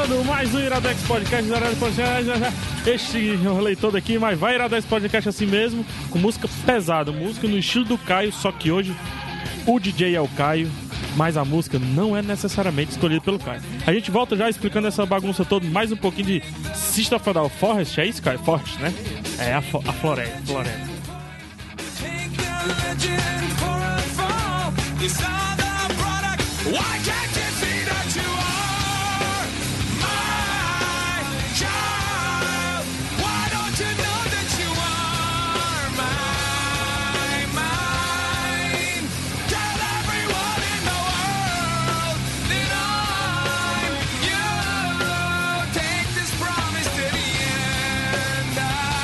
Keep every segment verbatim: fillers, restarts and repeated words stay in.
começando mais um Iradex Podcast, Iradex Podcast, este rolê todo aqui, mas vai Iradex Podcast assim mesmo, com música pesada, música no estilo do Caio, só que hoje o D J é o Caio, mas a música não é necessariamente escolhida pelo Caio. A gente volta já explicando essa bagunça toda, mais um pouquinho de System of a Forest, é isso, Caio? Forest, né? É a, a floresta, floresta. Why can't you see that you are my child? Why don't you know that you are my, mine? Tell everyone in the world that I'm you. Take this promise to the end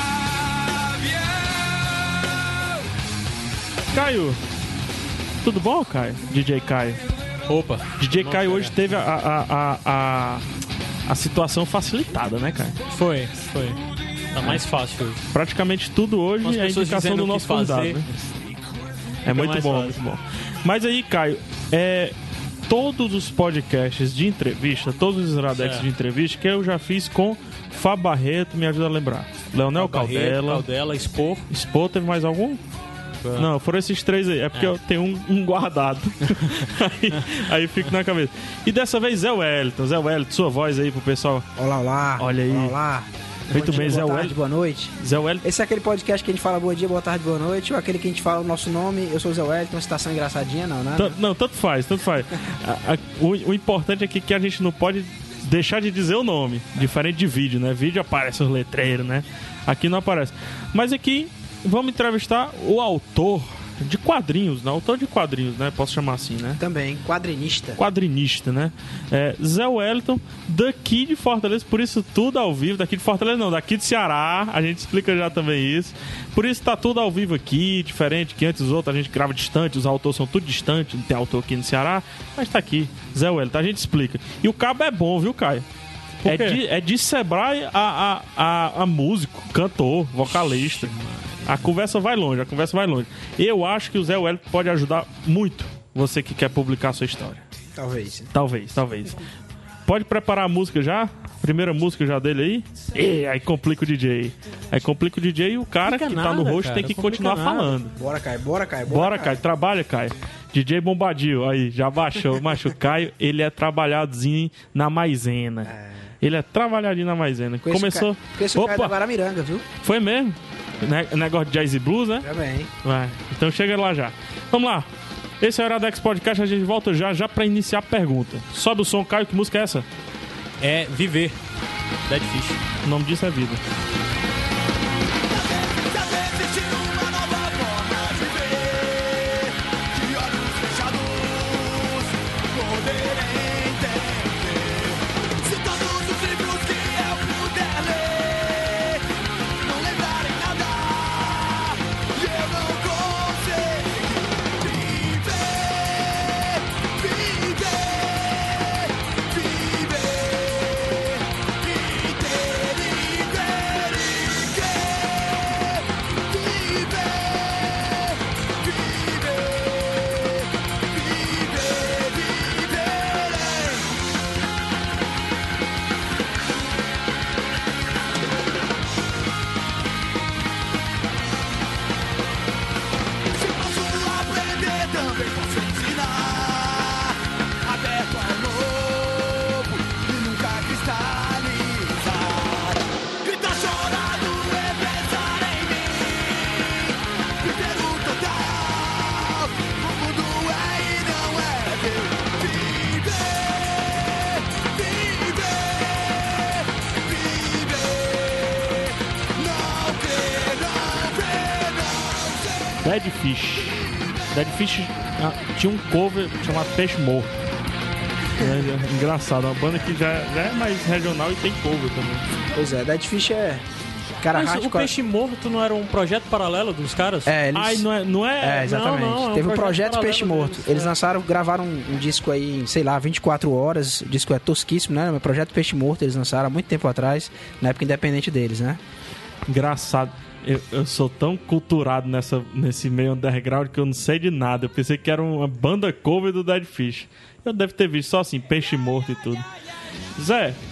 of you. Caio, tudo bom, Caio? D J Caio. Opa, D J Caio hoje teve a, a, a, a, a situação facilitada, né, Caio? Foi, foi. Tá mais fácil hoje. Praticamente tudo hoje é a indicação do nosso convidado, né? É muito bom, muito bom. Mas aí, Caio, é, todos os podcasts de entrevista, todos os Iradex é. de entrevista que eu já fiz com Fábio Barreto, me ajuda a lembrar. Leonel Caldela. Caldela, Expor. Expor, teve mais algum? Não, foram esses três aí. É porque é. eu tenho um, um guardado. aí, aí fico na cabeça. E dessa vez, Zé Wellington. Zé Wellington, sua voz aí pro pessoal. Olá, olá. Olha aí. Olá, olá. Muito bem, dia, Zé boa Wellington. Tarde, boa noite. Zé Wellington. Esse é aquele podcast que a gente fala bom dia, boa tarde, boa noite. Ou aquele que a gente fala o nosso nome. Eu sou o Zé Wellington, citação engraçadinha, não, né? T- não, tanto faz, tanto faz. a, a, o, o importante é que, que a gente não pode deixar de dizer o nome. Diferente de vídeo, né? Vídeo aparece os letreiros, né? Aqui não aparece. Mas aqui, vamos entrevistar o autor de quadrinhos, né? Autor de quadrinhos, né? Posso chamar assim, né? Também, quadrinista. Quadrinista, né? É, Zé Wellington, daqui de Fortaleza, por isso tudo ao vivo. Daqui de Fortaleza não, daqui de Ceará. A gente explica já também isso. Por isso tá tudo ao vivo aqui, diferente que antes os outros a gente grava distante, os autores são tudo distantes, não tem autor aqui no Ceará. Mas tá aqui, Zé Wellington, a gente explica. E o cabo é bom, viu, Caio? É de, é de Sebrae a, a, a, a músico, cantor, vocalista. A conversa vai longe, a conversa vai longe. Eu acho que o Zé Wellington pode ajudar muito você que quer publicar a sua história. Talvez. Talvez, talvez. Pode preparar a música já? Primeira música já dele aí? E aí complica o D J. Aí complica o D J e o cara que nada, tá no rosto tem que continuar nada. falando. Bora, Caio, bora, Caio. Bora, bora Caio. Trabalha, Caio. D J Bombadil, aí, já baixou. Macho, o Caio, ele é trabalhadozinho na maisena. É. Ele é trabalhadinho na maisena. Conheço Começou... Conheço o Caio da Guaramiranga, viu? Foi mesmo? Negócio de jazz e blues, né? Também. Vai. Então chega lá já. Vamos lá. Esse é o Iradex Podcast, a gente volta já já pra iniciar a pergunta. Sobe o som, Caio, que música é essa? É Viver, Dead Fish. O nome disso é Vida. Dead Fish. Dead Fish ah, tinha um cover chamado Peixe Morto. É, é engraçado, uma banda que já, já é mais regional e tem cover também. Pois é, Dead Fish é... Cara, mas o Peixe Morto não era um projeto paralelo dos caras? É, eles... Ai, não é... Não é... é exatamente. Não, não, é um Teve o um projeto, projeto Peixe Morto. Deles, eles é. lançaram, gravaram um, um disco aí, sei lá, vinte e quatro horas. O disco é tosquíssimo, né? O projeto Peixe Morto eles lançaram há muito tempo atrás, na época independente deles, né? Engraçado. Eu, eu sou tão culturado nessa, nesse meio underground que eu não sei de nada. Eu pensei que era uma banda cover do Dead Fish. Eu devo ter visto só assim, Peixe Morto e tudo. Zé,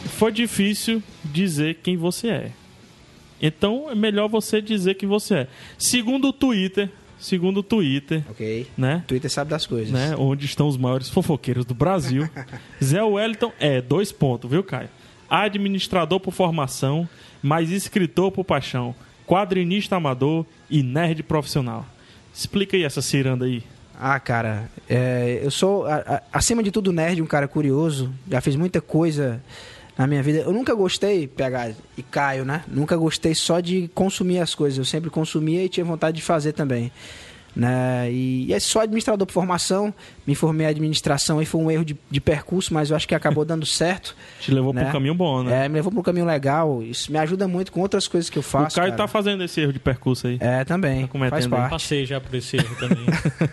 foi difícil dizer quem você é. Então é melhor você dizer quem você é. Segundo o Twitter, segundo o Twitter, Ok. né? O Twitter sabe das coisas. né? Onde estão os maiores fofoqueiros do Brasil. Zé Wellington é, dois pontos, viu, Caio? Administrador por formação, mas escritor por paixão, quadrinista amador e nerd profissional. Explica aí essa ciranda aí. Ah, cara, é, eu sou, a, a, acima de tudo, nerd, um cara curioso. Já fiz muita coisa na minha vida. Eu nunca gostei, P H e Caio, né? Nunca gostei só de consumir as coisas. Eu sempre consumia e tinha vontade de fazer também. Né? E, e é só administrador por formação. Me formei em administração e foi um erro de, de percurso, mas eu acho que acabou dando certo. Te levou né? para um caminho bom, né? É, me levou para um caminho legal. Isso me ajuda muito com outras coisas que eu faço. O Caio cara. tá fazendo esse erro de percurso aí. É, também. Tá cometendo faz aí. parte. Passei já por esse erro também.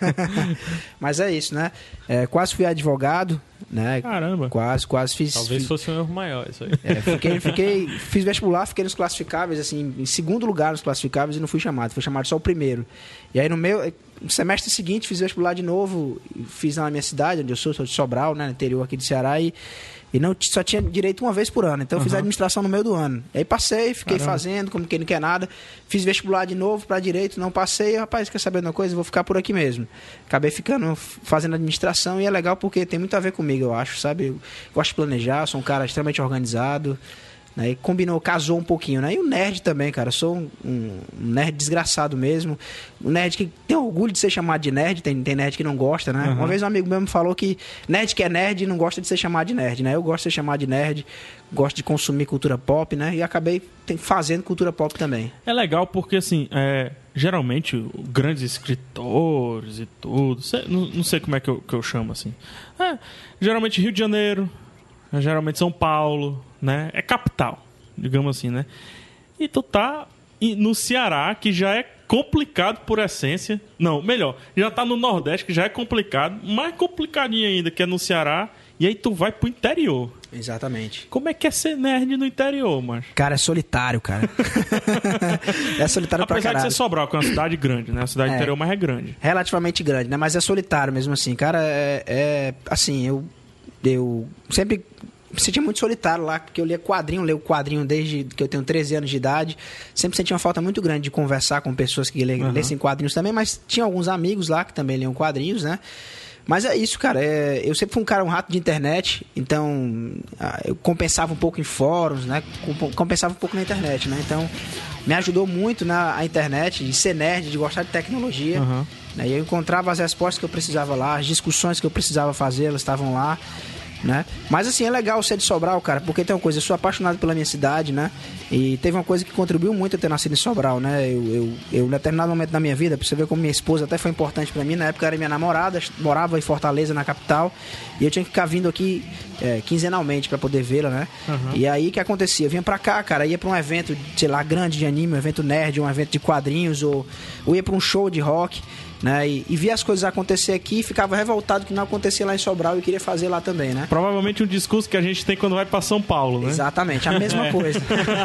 Mas é isso, né? É, quase fui advogado, né? Caramba. Quase, quase fiz. Talvez fiz, fosse um erro maior isso aí. é, fiquei, fiquei, fiz vestibular, fiquei nos classificáveis, assim, em segundo lugar nos classificáveis e não fui chamado. Fui chamado só o primeiro. E aí no meu no semestre seguinte fiz vestibular de novo, fiz lá na minha cidade, onde eu sou, sou de Sobral, né? No interior aqui de Ceará e E não, só tinha direito uma vez por ano. Então eu fiz Uhum. a administração no meio do ano. Aí passei, fiquei Caramba. fazendo, como quem não quer nada. Fiz vestibular de novo para direito, não passei. Rapaz, quer saber de uma coisa? Vou ficar por aqui mesmo. Acabei ficando, fazendo administração e é legal porque tem muito a ver comigo, eu acho, sabe? Eu gosto de planejar, sou um cara extremamente organizado. Né? E combinou, casou um pouquinho, né? E o nerd também, cara. Eu sou um, um nerd desgraçado mesmo. Um nerd que tem orgulho de ser chamado de nerd. Tem, tem nerd que não gosta, né? Uhum. Uma vez um amigo meu me falou que nerd que é nerd não gosta de ser chamado de nerd, né? Eu gosto de ser chamado de nerd, gosto de consumir cultura pop, né? E acabei tem, fazendo cultura pop também. É legal porque, assim, é, geralmente, grandes escritores e tudo, sei- não, não sei como é que eu, que eu chamo, assim. É, geralmente Rio de Janeiro, geralmente São Paulo, né? É capital, digamos assim, né? E tu tá em- no Ceará, que já é complicado por essência. Não, melhor, já tá no Nordeste, que já é complicado. Mais complicadinho ainda, que é no Ceará. E aí tu vai pro interior. Exatamente. Como é que é ser nerd no interior, macho? Cara, é solitário, cara. é solitário pra Apesar de caralho. ser Sobral, que é uma cidade grande, né? A cidade É. interior, mas é grande. Relativamente grande, né? Mas é solitário mesmo assim. Cara, é... é assim, eu... Eu sempre... me sentia muito solitário lá, porque eu lia quadrinho, leio quadrinho desde que eu tenho treze anos de idade. Sempre senti uma falta muito grande de conversar com pessoas que lê, Uhum. lessem quadrinhos também, mas tinha alguns amigos lá que também liam quadrinhos, né? Mas é isso, cara. É, eu sempre fui um cara, um rato de internet, então ah, eu compensava um pouco em fóruns, né? Com- Compensava um pouco na internet, né? Então me ajudou muito na a internet, de ser nerd, de gostar de tecnologia. Uhum. Né? E eu encontrava as respostas que eu precisava lá, as discussões que eu precisava fazer, elas estavam lá. Né? Mas assim, é legal ser de Sobral, cara, porque tem uma coisa, eu sou apaixonado pela minha cidade, né? E teve uma coisa que contribuiu muito eu ter nascido em Sobral, né? Eu, eu, eu em determinado momento da minha vida, pra você ver como minha esposa até foi importante pra mim, na época era minha namorada, morava em Fortaleza, na capital, e eu tinha que ficar vindo aqui é, quinzenalmente pra poder vê-la, né? Uhum. E aí o que acontecia? Eu vinha pra cá, cara, ia pra um evento, sei lá, grande de anime, um evento nerd, um evento de quadrinhos, ou, ou ia pra um show de rock. Né? E, e via as coisas acontecer aqui e ficava revoltado que não acontecia lá em Sobral e queria fazer lá também, né? Provavelmente um discurso que a gente tem quando vai pra São Paulo, né? Exatamente, a mesma coisa.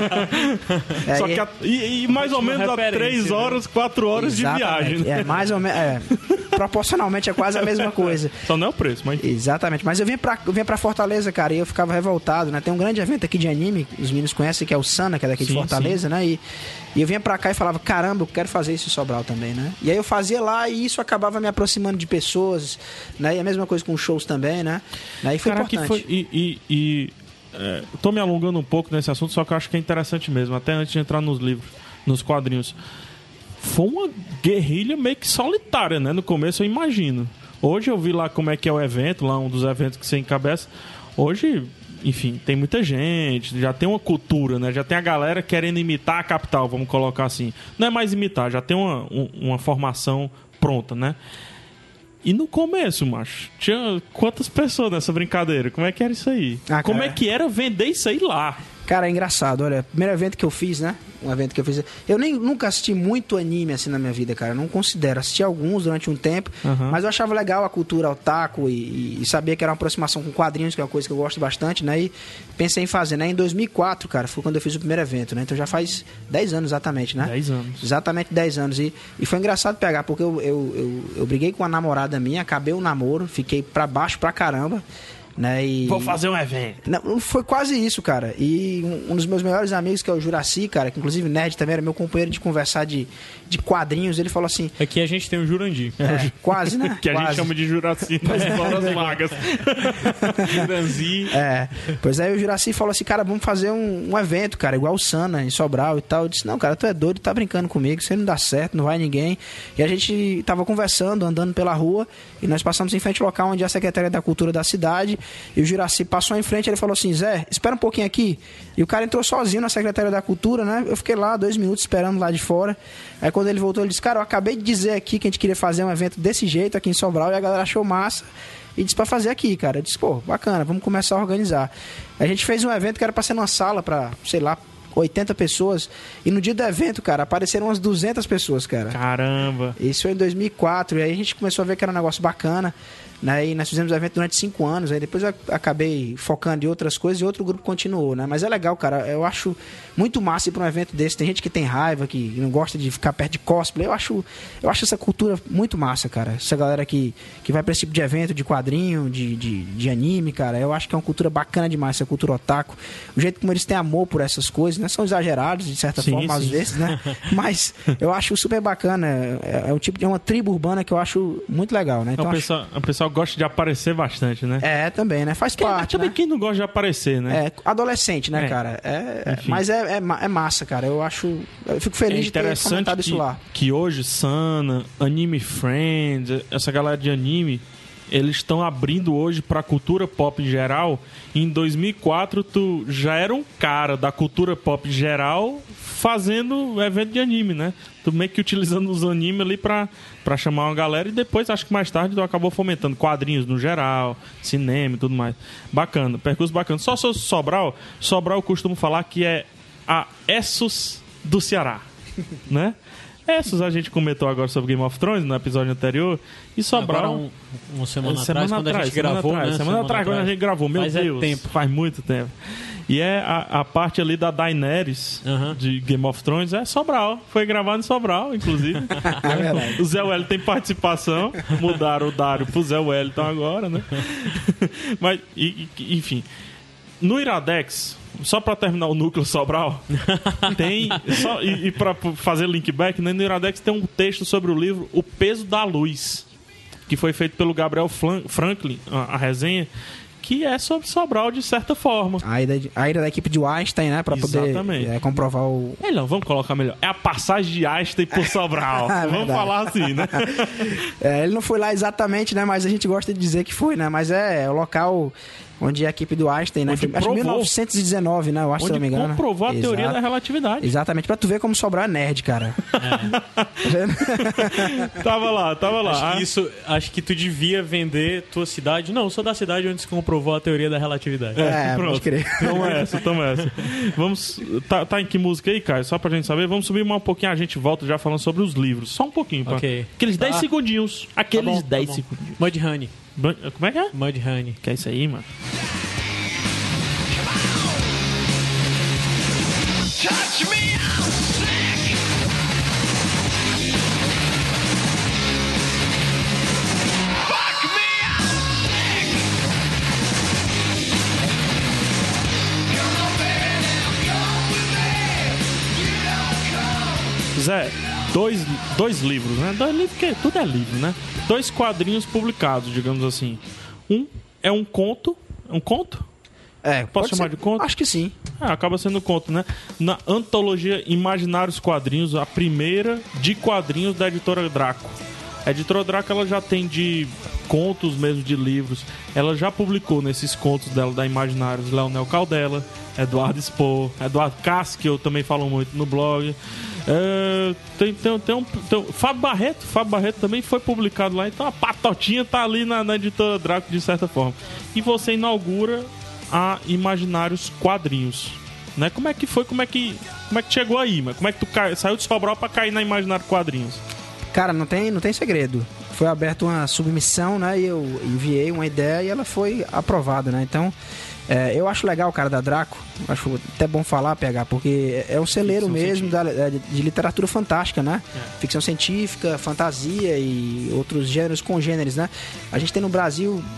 É, Só e- que a- e, e mais ou Última menos a referência, três né? horas, quatro horas de Exatamente. viagem. né? É, mais ou menos. É, proporcionalmente é quase a mesma coisa. Só não é o preço, mas. Exatamente, mas eu vinha pra, eu vinha pra Fortaleza, cara, e eu ficava revoltado, né? Tem um grande evento aqui de anime, os meninos conhecem, que é o Sana, que é daqui Sim, de Fortaleza, né? E, e eu vinha pra cá e falava, caramba, eu quero fazer isso em Sobral também, né? E aí eu fazia lá e isso acabava me aproximando de pessoas, né? E a mesma coisa com shows também, né? Aí foi Cara, que importante. foi. E. e, e é, tô me alongando um pouco nesse assunto, só que eu acho que é interessante mesmo, até antes de entrar nos livros, nos quadrinhos. Foi uma guerrilha meio que solitária, né? No começo, eu imagino. Hoje eu vi lá como é que é o evento, lá um dos eventos que você encabeça. Hoje, enfim, tem muita gente, já tem uma cultura, né? Já tem a galera querendo imitar a capital, vamos colocar assim. Não é mais imitar, já tem uma, um- uma formação pronta, né? E no começo, macho, tinha quantas pessoas nessa brincadeira? Como é que era isso aí? Ah, Como cara, é que era vender isso aí lá? Cara, é engraçado, olha, primeiro evento que eu fiz, né? Um evento que eu fiz. Eu nem nunca assisti muito anime assim na minha vida, cara. Não considero. Assisti alguns durante um tempo, Uhum. mas eu achava legal a cultura otaku e, e sabia que era uma aproximação com quadrinhos, que é uma coisa que eu gosto bastante, né? E pensei em fazer, né? Em dois mil e quatro, cara, foi quando eu fiz o primeiro evento, né? Então já faz dez anos exatamente, né? dez anos. Exatamente dez anos. E, e foi engraçado pegar, porque eu, eu, eu, eu briguei com a namorada minha, acabei o namoro, fiquei pra baixo pra caramba. né? E... Vou fazer um evento. Não, foi quase isso, cara. E um, um dos meus melhores amigos, que é o Juraci, cara, que inclusive nerd também, era meu companheiro de conversar de, de quadrinhos, ele falou assim... Aqui a gente tem o Jurandir. É, quase, né? Que a quase. gente chama de Juraci nas horas vagas. Jurandir. É, pois aí o Juraci falou assim, cara, vamos fazer um, um evento, cara, igual o Sana, em Sobral e tal. Eu disse, não, cara, tu é doido, tá brincando comigo, isso aí não dá certo, não vai ninguém. E a gente tava conversando, andando pela rua, e nós passamos em frente ao local onde é a Secretaria da Cultura da cidade, e o Juraci passou em frente, ele falou assim, Zé, espera um pouquinho aqui. E o cara entrou sozinho na Secretaria da Cultura, né? Eu fiquei lá dois minutos esperando lá de fora. Aí quando ele voltou, ele disse, cara, eu acabei de dizer aqui que a gente queria fazer um evento desse jeito aqui em Sobral, e a galera achou massa. E disse pra fazer aqui, cara. Eu disse, pô, bacana, vamos começar a organizar. A gente fez um evento que era pra ser numa sala pra, sei lá, oitenta pessoas. E no dia do evento, cara, apareceram umas duzentas pessoas, cara. Caramba. Isso foi em dois mil e quatro. E aí a gente começou a ver que era um negócio bacana. Né? E nós fizemos o evento durante cinco anos. Aí depois eu acabei focando em outras coisas e outro grupo continuou, né? Mas é legal, cara. Eu acho muito massa ir pra um evento desse. Tem gente que tem raiva, que não gosta de ficar perto de cosplay. Eu acho, eu acho essa cultura muito massa, cara. Essa galera que, que vai pra esse tipo de evento, de quadrinho, de, de, de anime, cara. Eu acho que é uma cultura bacana demais, essa cultura otaku. O jeito como eles têm amor por essas coisas, né? São exagerados, de certa Sim, forma, sim. às vezes, né? Mas eu acho super bacana. É, é um tipo de é uma tribo urbana que eu acho muito legal, né? Então, o, acho... pessoal, o pessoal gosta de aparecer bastante, né? É, também, né? Faz Quem, parte, também né? quem não gosta de aparecer, né? É, adolescente, né, É. cara? É, é- Enfim. mas é, é, ma- é massa, cara. Eu acho. Eu fico feliz É de ter interessante comentado isso que, lá. que hoje Sana, Anime Friends, essa galera de anime, eles estão abrindo hoje pra cultura pop em geral. Em dois mil e quatro, tu já era um cara da cultura pop em geral fazendo evento de anime, né? Tu meio que utilizando os animes ali pra, pra chamar uma galera, e depois, acho que mais tarde, tu acabou fomentando quadrinhos no geral, cinema e tudo mais. Bacana, percurso bacana. Só sobre Sobral, Sobral eu costumo falar que é a Essos do Ceará, né? Essos a gente comentou agora sobre Game of Thrones no episódio anterior, e Sobral... Agora, um, uma semana, semana atrás, quando a gente semana gravou, atrás, né? Semana, atrás, quando a gente gravou, meu Faz é Deus, tempo. faz muito tempo. E é a, a parte ali da Daenerys, Aham. de Game of Thrones, é Sobral. Foi gravado em Sobral, inclusive. É verdade. O Zé Wellington tem participação. Mudaram o Dário pro Zé Wellington agora, né? Mas, e- e- enfim. No Iradex, só pra terminar o núcleo Sobral, tem... Só, e, e pra fazer link back, né, no Iradex tem um texto sobre o livro O Peso da Luz, que foi feito pelo Gabriel Flan- Franklin, a, a resenha, que é sobre Sobral de certa forma. A ida, de- a ida da equipe de Einstein, né? Pra Exatamente. poder é, comprovar o. É, não, vamos colocar melhor. É a passagem de Einstein por Sobral. É Vamos verdade. falar assim, né? É, ele não foi lá exatamente, né? Mas a gente gosta de dizer que foi, né? Mas é, o local onde a equipe do Einstein, né? Onde Acho que provou. mil novecentos e dezenove, né? Eu acho, se Onde não me engano. comprovou a teoria Exato. da relatividade. Exatamente, pra tu ver como Sobral é nerd, cara. Tá vendo? Tava lá, tava lá. Acho Ah, que, isso, acho que tu devia vender tua cidade. Não, eu sou da cidade onde se comprovou a teoria da relatividade. É, pronto. pode crer. Toma essa, toma essa. Vamos. Tá, tá em que música aí, Caio? Só pra gente saber. Vamos subir mais um pouquinho, a gente volta já falando sobre os livros. Só um pouquinho, pá. Ok. Aqueles dez Tá. segundinhos. Tá Aqueles bom, tá dez bom. segundinhos. Mud Honey. Ban- Como é que é? Mud Honey. Que é isso aí, mano? Touch me, I'm sick. Fuck me, I'm sick. Come on, baby, come with me. You don't come. Zé, dois, dois livros, né? Dois livros, porque tudo é livro, né? Dois quadrinhos publicados, digamos assim. Um é um conto. É um conto? É, Posso pode chamar ser. de conto? Acho que sim. Ah, acaba sendo conto, né? Na antologia Imaginários Quadrinhos, a primeira de quadrinhos da editora Draco. A editora Draco, ela já tem de contos mesmo, de livros. Ela já publicou nesses contos dela da Imaginários Leonel Caldela, Eduardo Spohr, Eduardo Cassi, que eu também falo muito no blog. É, tem, tem, tem um, tem um- Fábio Barreto, Fábio Barreto também foi publicado lá, então a patotinha tá ali na, na editora Draco de certa forma. E você inaugura a Imaginários Quadrinhos, né? Como é que foi? Como é que, como é que chegou aí, mas como é que tu cai, saiu de Sobral pra cair na Imaginário Quadrinhos? Cara, não tem, não tem segredo. Foi aberta uma submissão, né? E eu enviei uma ideia e ela foi aprovada, né? Então, é, eu acho legal o cara da Draco. Acho até bom falar, P H, porque é um celeiro Ficção mesmo da, é, de literatura fantástica, né? Ficção científica, fantasia e outros gêneros congêneres, né? A gente tem no Brasil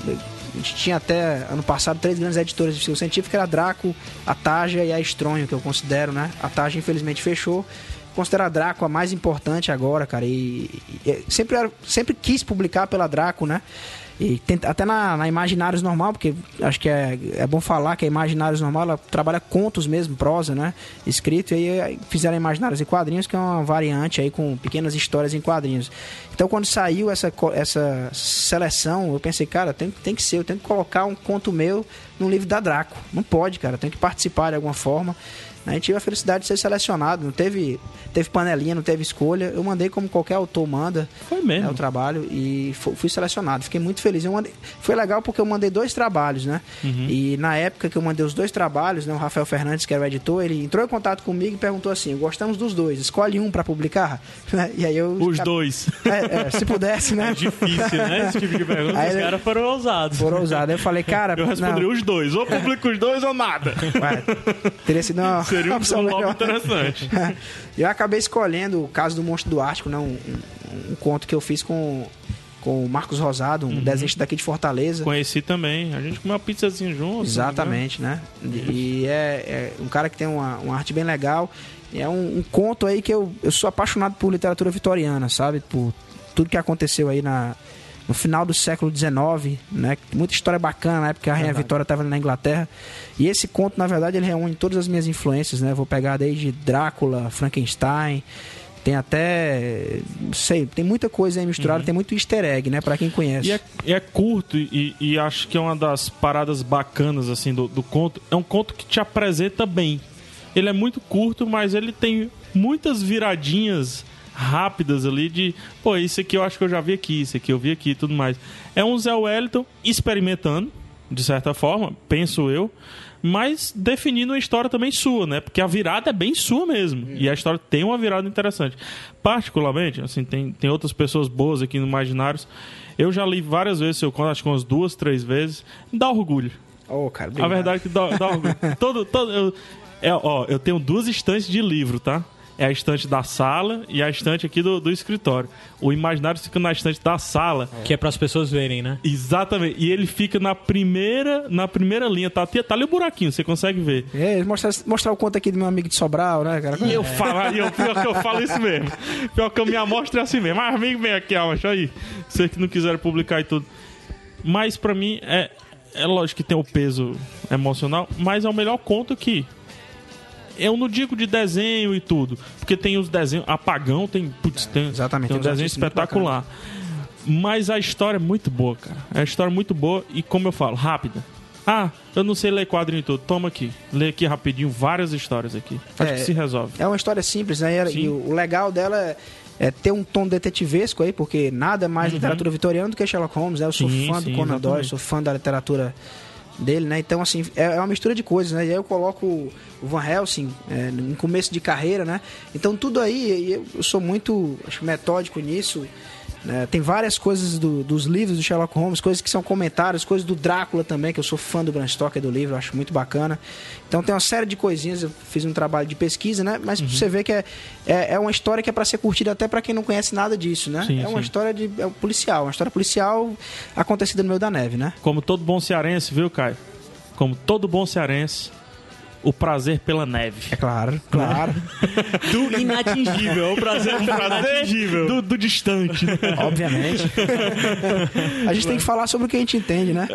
A gente tinha até, ano passado, três grandes editoras de ficção científica, era a Draco, a Tarja e a Estronho, que eu considero, né? A Tarja, infelizmente, fechou. Considero a Draco a mais importante agora, cara. E, e sempre, era, sempre quis publicar pela Draco, né? E tem, até na, na Imaginários Normal, porque acho que é, é bom falar que a Imaginários Normal ela trabalha contos mesmo, prosa, né? Escrito, e aí fizeram Imaginários em quadrinhos, que é uma variante aí com pequenas histórias em quadrinhos. Então, quando saiu essa, essa seleção, eu pensei, cara, tem, tem que ser, eu tenho que colocar um conto meu no livro da Draco. Não pode, cara, eu tenho que participar de alguma forma. A gente tive a felicidade de ser selecionado, não teve, teve panelinha, não teve escolha. Eu mandei como qualquer autor manda. Foi mesmo. Né, o trabalho e fui selecionado. Fiquei muito feliz. Eu mandei, foi legal porque eu mandei dois trabalhos, né? Uhum. E na época que eu mandei os dois trabalhos, né, o Rafael Fernandes, que era o editor, ele entrou em contato comigo e perguntou assim: gostamos dos dois, escolhe um pra publicar. E aí eu. Os dois. É, é, se pudesse, né? É difícil, né? Esse tipo de pergunta. Aí os ele... caras foram ousados. Foram ousados. Aí eu falei, cara. Eu responderia os dois. Ou publico os dois ou nada. Ué, teria sido uma. Seria um nome interessante. Eu acabei escolhendo o caso do Monstro do Ártico, né? um, um, um conto que eu fiz com, com o Marcos Rosado, um uhum. desenhista daqui de Fortaleza. Conheci também. A gente comeu uma pizzazinha junto. Exatamente, né? E é, é um cara que tem uma, uma arte bem legal. É um, um conto aí que eu, eu sou apaixonado por literatura vitoriana, sabe? Por tudo que aconteceu aí na... no final do século dezenove, né? Muita história bacana na época que a Rainha verdade. Vitória estava na Inglaterra. E esse conto, na verdade, ele reúne todas as minhas influências, né? Vou pegar desde Drácula, Frankenstein, tem até... sei, tem muita coisa aí misturada, uhum. tem muito easter egg, né? Pra quem conhece. E é, é curto e, e acho que é uma das paradas bacanas, assim, do, do conto. É um conto que te apresenta bem. Ele é muito curto, mas ele tem muitas viradinhas rápidas ali de, pô, isso aqui eu acho que eu já vi aqui, isso aqui eu vi aqui e tudo mais. É um Zé Wellington experimentando, de certa forma, penso eu, mas definindo uma história também sua, né? Porque a virada é bem sua mesmo. Hum. E a história tem uma virada interessante. Particularmente, assim, tem, tem outras pessoas boas aqui no Imaginários. Eu já li várias vezes, eu conto, acho que umas duas, três vezes. Dá orgulho. Oh, cara, a verdade é que dá, dá orgulho. todo, todo, eu, é, ó, eu tenho duas estantes de livro, tá? É a estante da sala e a estante aqui do, do escritório. O Imaginário fica na estante da sala. Que é para as pessoas verem, né? Exatamente. E ele fica na primeira, na primeira linha. Tá, tá ali o buraquinho, você consegue ver. É, mostrar, mostrar o conto aqui do meu amigo de Sobral, né, cara? E eu falo, e eu, pior que eu falo isso mesmo. Pior que a minha amostra é assim mesmo. Mas amigo, vem aqui, ó, aí. Vocês que não quiserem publicar e tudo. Mas pra mim, é, é lógico que tem o peso emocional, mas é o melhor conto que... Eu não digo de desenho e tudo, porque tem os desenhos. Apagão tem, putz, tem, Exatamente, tem um tem desenho espetacular. Mas a história é muito boa, cara. É uma história muito boa e, como eu falo, rápida. Ah, eu não sei ler quadrinho e tudo. Toma aqui. Lê aqui rapidinho várias histórias aqui. Acho é, que se resolve. É uma história simples, né? E o legal dela é, é ter um tom detetivesco aí, porque nada mais uhum. literatura vitoriana do que Sherlock Holmes, né? Eu sou sim, fã sim, do Conan Doyle, sou fã da literatura dele, né? Então, assim, é uma mistura de coisas, né? E aí eu coloco o Van Helsing é, no começo de carreira, né? Então, tudo aí, eu, eu sou muito, acho, metódico nisso, né? Tem várias coisas do, dos livros do Sherlock Holmes, coisas que são comentários, coisas do Drácula também, que eu sou fã do Bram Stoker, do livro, eu acho muito bacana. Então, tem uma série de coisinhas, eu fiz um trabalho de pesquisa, né? Mas uhum. você vê que é, é, é uma história que é para ser curtida até para quem não conhece nada disso, né? Sim, é uma sim. história de é um policial, uma história policial acontecida no meio da neve, né? Como todo bom cearense, viu, Caio? Como todo bom cearense, o prazer pela neve. É claro, claro. Do inatingível, o prazer, o prazer inatingível. Do, do distante. Né? Obviamente. A gente tem que falar sobre o que a gente entende, né?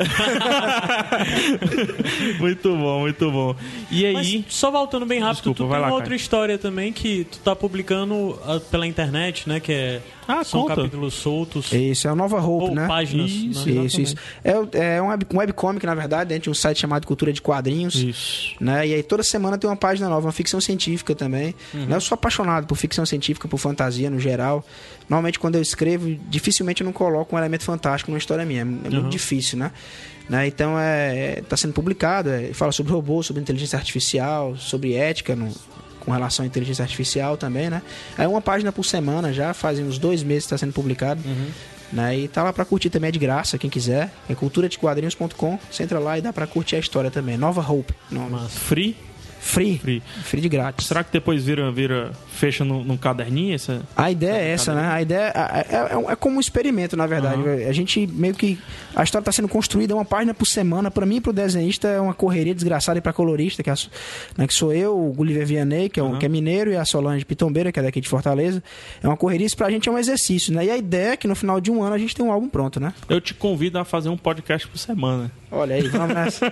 Muito bom, muito bom. E aí... Mas, só voltando bem rápido, Desculpa, tu tem lá, uma outra cara. história também que tu tá publicando uh, pela internet, né? Que é... Ah, são conta. capítulos soltos. Isso, é a Nova Hope, Ou né? páginas. Isso, né? isso, isso. É, é um, web, um webcomic, na verdade, dentro de um site chamado Cultura de Quadrinhos. Isso. Né? E aí toda semana tem uma página nova, uma ficção científica também. Uhum. Né? Eu sou apaixonado por ficção científica, por fantasia no geral. Normalmente quando eu escrevo, dificilmente eu não coloco um elemento fantástico numa história minha. É, é Uhum. muito difícil, né? Né? Então é, tá sendo publicado, é, fala sobre robôs, sobre inteligência artificial, sobre ética no, com relação à inteligência artificial também, né? É uma página por semana já, fazem uns dois meses que está sendo publicado. Uhum. Né? E tá lá pra curtir também, é de graça, quem quiser. É cultura de quadrinhos ponto com. Você entra lá e dá pra curtir a história também. Nova Hope. Nome. Free? Free. Free. Free de grátis. Será que depois vira, vira fecha num, num caderninho? Essa... A ideia é essa, né? A ideia é, é, é como um experimento, na verdade. Uhum. A gente meio que... A história está sendo construída uma página por semana. Para mim e para o desenhista é uma correria desgraçada. E para colorista, que, é, né, que sou eu, o Gulliver Vianney, que é, uhum. que é mineiro, e a Solange Pitombeira, que é daqui de Fortaleza. É uma correria. Isso pra gente é um exercício, né? E a ideia é que no final de um ano a gente tem um álbum pronto, né? Eu te convido a fazer um podcast por semana. Olha aí, vamos nessa.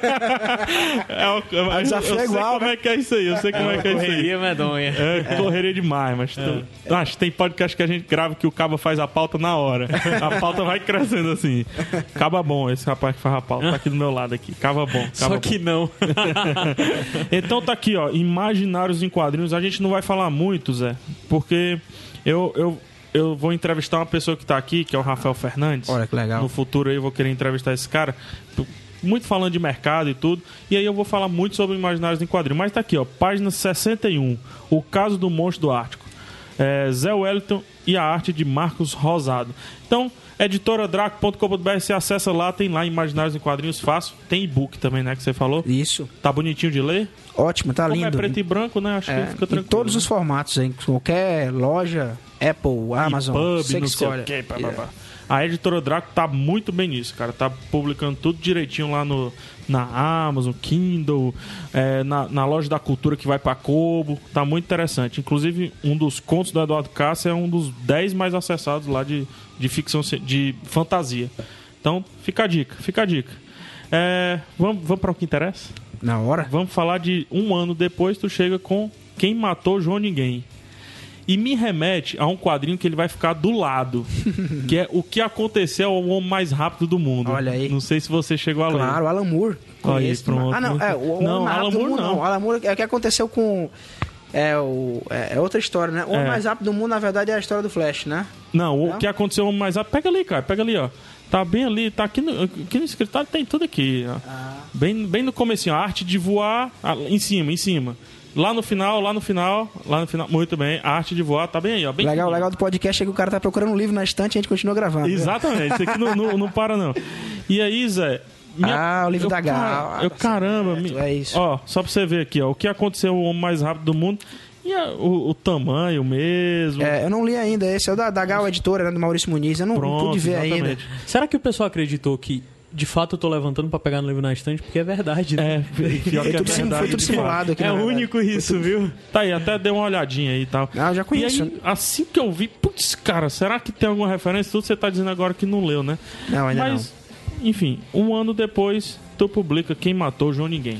é, o, eu, a desafio eu é igual, sei como né? é que é isso aí. Eu sei como é, é que é isso aí. Correria medonha. É, é correria demais, mas tu, é. acho que tem podcast que a gente grava que o Caba faz a pauta na hora. A pauta vai crescendo assim. Caba bom, esse rapaz que faz a pauta tá aqui do meu lado aqui. Caba bom. Caba Só bom. que não. Então tá aqui, ó, Imaginários em Quadrinhos. A gente não vai falar muito, Zé, porque eu, eu, eu vou entrevistar uma pessoa que tá aqui, que é o Rafael Fernandes. Olha que legal. No futuro aí eu vou querer entrevistar esse cara, muito falando de mercado e tudo. E aí eu vou falar muito sobre Imaginários em Quadrinhos. Mas tá aqui, ó, página sessenta e um, O Caso do Monstro do Ártico. É, Zé Wellington e a arte de Marcos Rosado. Então, editora draco ponto com ponto b r, você acessa lá, tem lá Imaginários em Quadrinhos fácil. Tem e-book também, né, que você falou. Isso. Tá bonitinho de ler? Ótimo, tá Como lindo. é preto e branco, né? Acho é, que fica tranquilo. em todos né? os formatos, em qualquer loja, Apple, Amazon, Pub, você que não sei escolhe. o quê, pá, pá, pá. A editora Draco tá muito bem nisso, cara. Tá publicando tudo direitinho lá no, na Amazon, Kindle, é, na, na loja da cultura que vai pra Kobo. Tá muito interessante. Inclusive, um dos contos do Eduardo Castro é um dos dez mais acessados lá de, de ficção, de fantasia. Então, fica a dica, fica a dica. É, vamos, vamos para o que interessa? Na hora? Vamos falar de um ano depois, tu chega com Quem Matou João Ninguém. E me remete a um quadrinho que ele vai ficar do lado, que é O que Aconteceu ao Homem Mais Rápido do Mundo. Olha aí. Não sei se você chegou a ler. Claro, Alan Moore. Aí, pronto. Ah, não, é, o não, Homem Mais Alan Rápido do Moore Mundo, não. não. Alan Moore é o que aconteceu com... É, o, é, é outra história, né? O Homem É. Mais Rápido do Mundo, na verdade, é a história do Flash, né? Não, o Não? que aconteceu ao Homem Mais Rápido... Pega ali, cara, pega ali, ó. Tá bem ali, tá aqui no, aqui no escritório, tem tudo aqui. Ó. Ah. Bem, bem no comecinho, a arte de voar ah, em cima, em cima. Lá no final, lá no final, lá no final. Muito bem, a arte de voar tá bem aí, ó. Bem Legal, fininho. legal do podcast é que o cara tá procurando um livro na estante e a gente continua gravando. Exatamente, isso aqui não, não, não para não. E aí, Zé... Ah, o livro eu, da Gal. cara- Eu, caramba... certo, me- é isso. Ó, só pra você ver aqui, ó. O que aconteceu o Homem Mais Rápido do Mundo... E a- o, o tamanho mesmo... É, eu não li ainda. Esse é o da, da Gal Editora, né, do Maurício Muniz. Eu não, não Pronto, pude ver ainda. exatamente. Será que o pessoal acreditou que, de fato, eu tô levantando pra pegar no livro na estante? Porque é verdade, né? É, pior Foi que é tudo, sim- verdade, foi tudo de fato. simulado aqui. É na verdade. único isso, viu? Tá aí, até dei uma olhadinha aí e tal. Ah, eu já conheço. E aí, assim que eu vi, putz, cara, será que tem alguma referência? Tudo você tá dizendo agora que não leu, né? Não, ainda Mas, enfim, um ano depois, tu publica Quem Matou João Ninguém.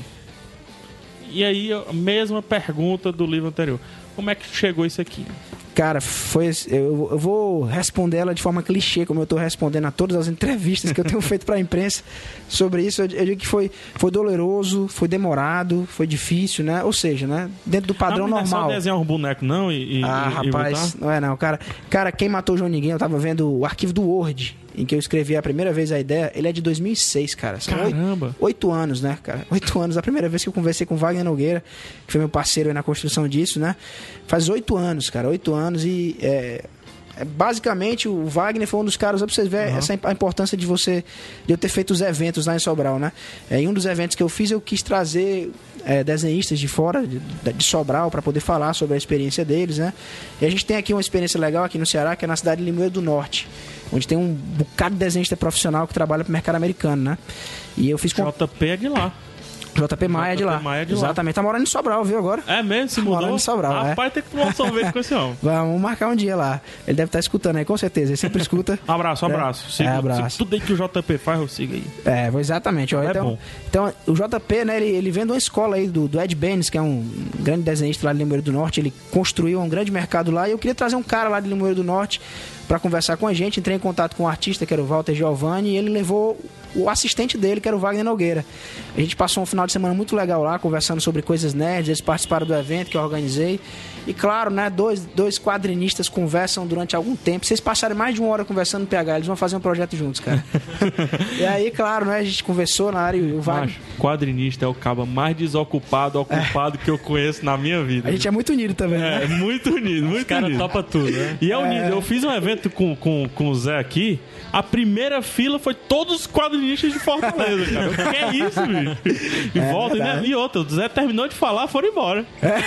E aí, a mesma pergunta do livro anterior. Como é que chegou isso aqui? Cara, foi. Eu, eu vou responder ela de forma clichê, como eu estou respondendo a todas as entrevistas que eu tenho feito para a imprensa sobre isso. Eu, eu digo que foi, foi doloroso, foi demorado, foi difícil, né? Ou seja, né? Dentro do padrão não, não é normal. só desenhar um boneco, não? E, e, Ah, e, rapaz, e não é não, cara. Cara, Quem Matou João Ninguém, eu tava vendo o arquivo do Word, em que eu escrevi a primeira vez a ideia. Ele é de dois mil e seis, cara. São oito, Caramba! oito anos, né, cara? Oito anos. A primeira vez que eu conversei com o Wagner Nogueira, que foi meu parceiro aí na construção disso, né? Faz oito anos, cara. Oito anos e... É... É, basicamente, o Wagner foi um dos caras, pra vocês verem Uhum. essa, a importância de você de eu ter feito os eventos lá em Sobral, né? É, em um dos eventos que eu fiz, eu quis trazer é, desenhistas de fora, de, de Sobral, para poder falar sobre a experiência deles, né? E a gente tem aqui uma experiência legal aqui no Ceará, que é na cidade de Limoeiro do Norte, onde tem um bocado de desenhista profissional que trabalha pro mercado americano, né? E eu fiz com J P é de lá. J P Maia de lá. J P Maia de lá. Exatamente, tá morando em Sobral, viu, agora? É mesmo? Se Morando mudou? em Sobral, é. Rapaz, tem que tomar um sorvete com esse homem. Vamos marcar um dia lá. Ele deve estar escutando aí, com certeza. Ele sempre escuta. Um abraço, um É. abraço. Siga, É, abraço. siga tudo aí que o J P faz, eu sigo aí. É, exatamente. Ó, É então, bom. então, o J P, né, ele, ele vem de uma escola aí do, do Ed Benes, que é um grande desenhista lá de Limoeiro do Norte. Ele construiu um grande mercado lá e eu queria trazer um cara lá de Limoeiro do Norte para conversar com a gente. Entrei em contato com um artista, que era o Walter Giovanni, e ele levou o assistente dele, que era o Wagner Nogueira. A gente passou um final de semana muito legal lá, conversando sobre coisas nerds. Eles participaram do evento que eu organizei. E claro, né, dois, dois quadrinistas conversam durante algum tempo. Se vocês passarem mais de uma hora conversando no P H, eles vão fazer um projeto juntos, cara. E aí, claro, né, a gente conversou na área e o Wagner... Macho, quadrinista é o cabo mais desocupado, ocupado que eu conheço na minha vida. A gente é muito unido também, né? É, muito unido, muito Os caras unido. topam tudo, né? E é unido. Eu fiz um evento com, com, com o Zé aqui. A primeira fila foi todos os quadrinistas quadrinistas de Fortaleza, cara. O que é isso, bicho? E É volta, né? verdade. E outra, o Zé terminou de falar, foram embora.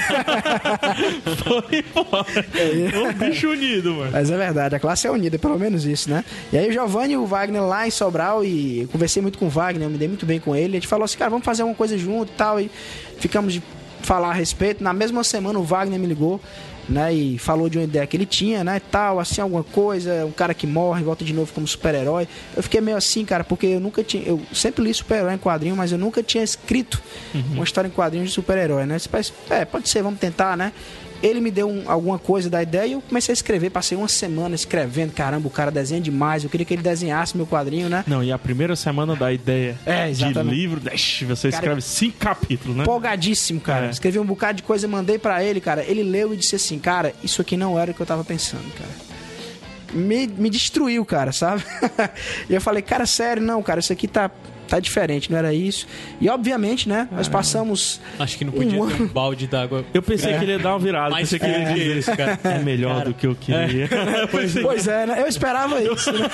Foram embora. O bicho unido, mano. Mas é verdade, a classe é unida, pelo menos isso, né? E aí o Giovanni e o Wagner lá em Sobral, e eu conversei muito com o Wagner, eu me dei muito bem com ele. A gente falou assim, cara, vamos fazer alguma coisa junto e tal. E ficamos de falar a respeito. Na mesma semana o Wagner me ligou, né? E falou de uma ideia que ele tinha, né? Tal, assim, alguma coisa, um cara que morre, volta de novo como super-herói. Eu fiquei meio assim, cara, porque eu nunca tinha. Eu sempre li super-herói em quadrinho, mas eu nunca tinha escrito Uhum. uma história em quadrinhos de super-herói, né? Você parece, é, pode ser, vamos tentar, né? Ele me deu um, alguma coisa da ideia e eu comecei a escrever. Passei uma semana escrevendo. Caramba, o cara desenha demais. Eu queria que ele desenhasse meu quadrinho, né? Não, e a primeira semana da ideia É, de exatamente. livro, ixi, você Cara, escreve cinco capítulos, né? Empolgadíssimo, cara. É. Escrevi um bocado de coisa, mandei pra ele, cara. Ele leu e disse assim, cara, isso aqui não era o que eu tava pensando, cara. Me, me destruiu, cara, sabe? E eu falei, cara, sério, não, cara, isso aqui tá, tá diferente, não era isso. E obviamente, né, nós passamos... Acho que não podia Um ter um balde d'água. Eu pensei que ele ia dar uma virada, Mais pensei que ele ia frio que dizer esse, cara. é melhor Cara, do que eu queria. Pois é. Pois é, né? Eu esperava isso, né?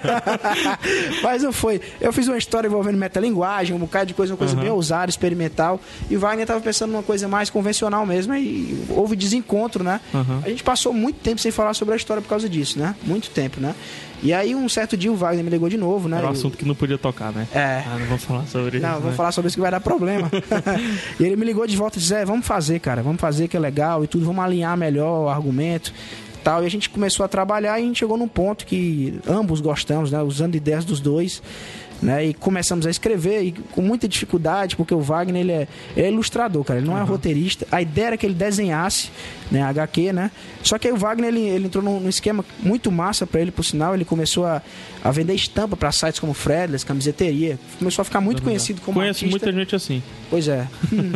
Mas não foi. Eu fiz uma história envolvendo metalinguagem, um bocado de coisa, uma coisa Uhum. bem ousada, experimental. E o Wagner tava pensando numa coisa mais convencional mesmo. E houve desencontro, né? Uhum. A gente passou muito tempo sem falar sobre a história por causa disso, né? Muito tempo, né? E aí, um certo dia, o Wagner me ligou de novo, né? Era um Eu- assunto que não podia tocar, né? É. Ah, não vamos falar sobre Não, isso. vou né? falar sobre isso que vai dar problema. E ele me ligou de volta e disse, Zé, vamos fazer, cara, vamos fazer que é legal e tudo, vamos alinhar melhor o argumento e tal. E a gente começou a trabalhar e a gente chegou num ponto que ambos gostamos, né, usando ideias dos dois, né, e começamos a escrever e com muita dificuldade, porque o Wagner, ele é, ele é ilustrador, cara, ele não é roteirista. A ideia era que ele desenhasse, né, agá quê, né, só que aí o Wagner, ele, ele entrou num, num esquema muito massa pra ele, por sinal, ele começou a, a vender estampa pra sites como Fredless, Camiseteria, começou a ficar muito conhecido como Conheço artista. muita gente assim. Pois é.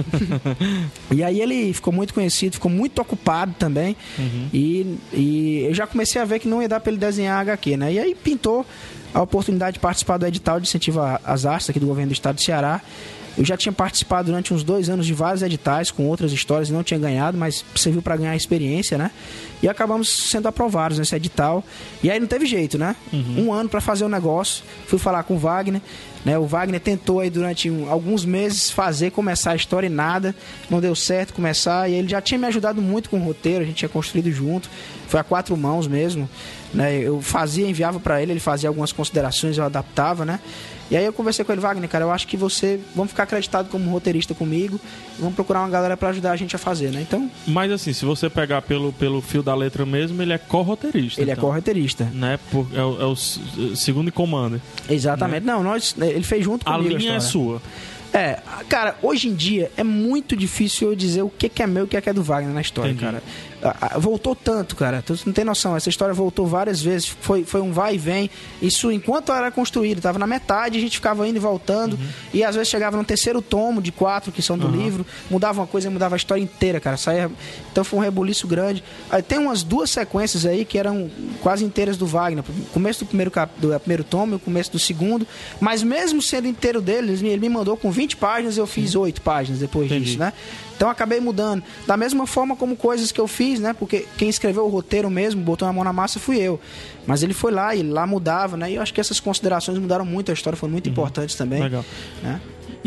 E aí ele ficou muito conhecido, ficou muito ocupado também. E, e eu já comecei a ver que não ia dar pra ele desenhar agá quê, né? E aí pintou a oportunidade de participar do edital de incentivo às artes aqui do governo do estado do Ceará. Eu já tinha participado durante uns dois anos de vários editais com outras histórias e não tinha ganhado, mas serviu para ganhar experiência, né? E acabamos sendo aprovados nesse edital. E aí não teve jeito, né? Um ano para fazer o negócio. Fui falar com o Wagner, né? O Wagner tentou aí durante um- alguns meses fazer, começar a história e nada. Não deu certo começar. E ele já tinha me ajudado muito com o roteiro, a gente tinha construído junto. Foi a quatro mãos mesmo, né? Eu fazia, enviava para ele, ele fazia algumas considerações, eu adaptava, né? E aí eu conversei com ele, Wagner, cara, eu acho que você... Vamos ficar acreditado como roteirista comigo. Vamos procurar uma galera pra ajudar a gente a fazer, né? Então, Mas assim, se você pegar pelo, pelo fio da letra mesmo, ele é co-roteirista. ele é então, co-roteirista. Né? Por, é, o, é o s- segundo em comando. Exatamente. Não, nós... Ele fez junto A comigo linha é história. sua. É, cara, hoje em dia é muito difícil eu dizer o que que é meu e o que que é do Wagner na história, Entendi. cara. Ah, ah, Voltou tanto, cara. Tu não tem noção. Essa história voltou várias vezes. Foi, foi um vai e vem. Isso enquanto era construído. Tava na metade, a gente ficava indo e voltando. E às vezes chegava no terceiro tomo de quatro que são do livro. Mudava uma coisa e mudava a história inteira, cara. Saía... Então foi um rebuliço grande. Aí tem umas duas sequências aí que eram quase inteiras do Wagner. O começo do primeiro, cap... do primeiro tomo e o começo do segundo. Mas mesmo sendo inteiro dele, ele me mandou com vinte páginas e eu fiz oito páginas depois Entendi. disso, né? Então eu acabei mudando. Da mesma forma como coisas que eu fiz, né? Porque quem escreveu o roteiro mesmo, botou a mão na massa, fui eu. Mas ele foi lá e lá mudava, né? E eu acho que essas considerações mudaram muito a história, foram muito importantes também. Legal. Né?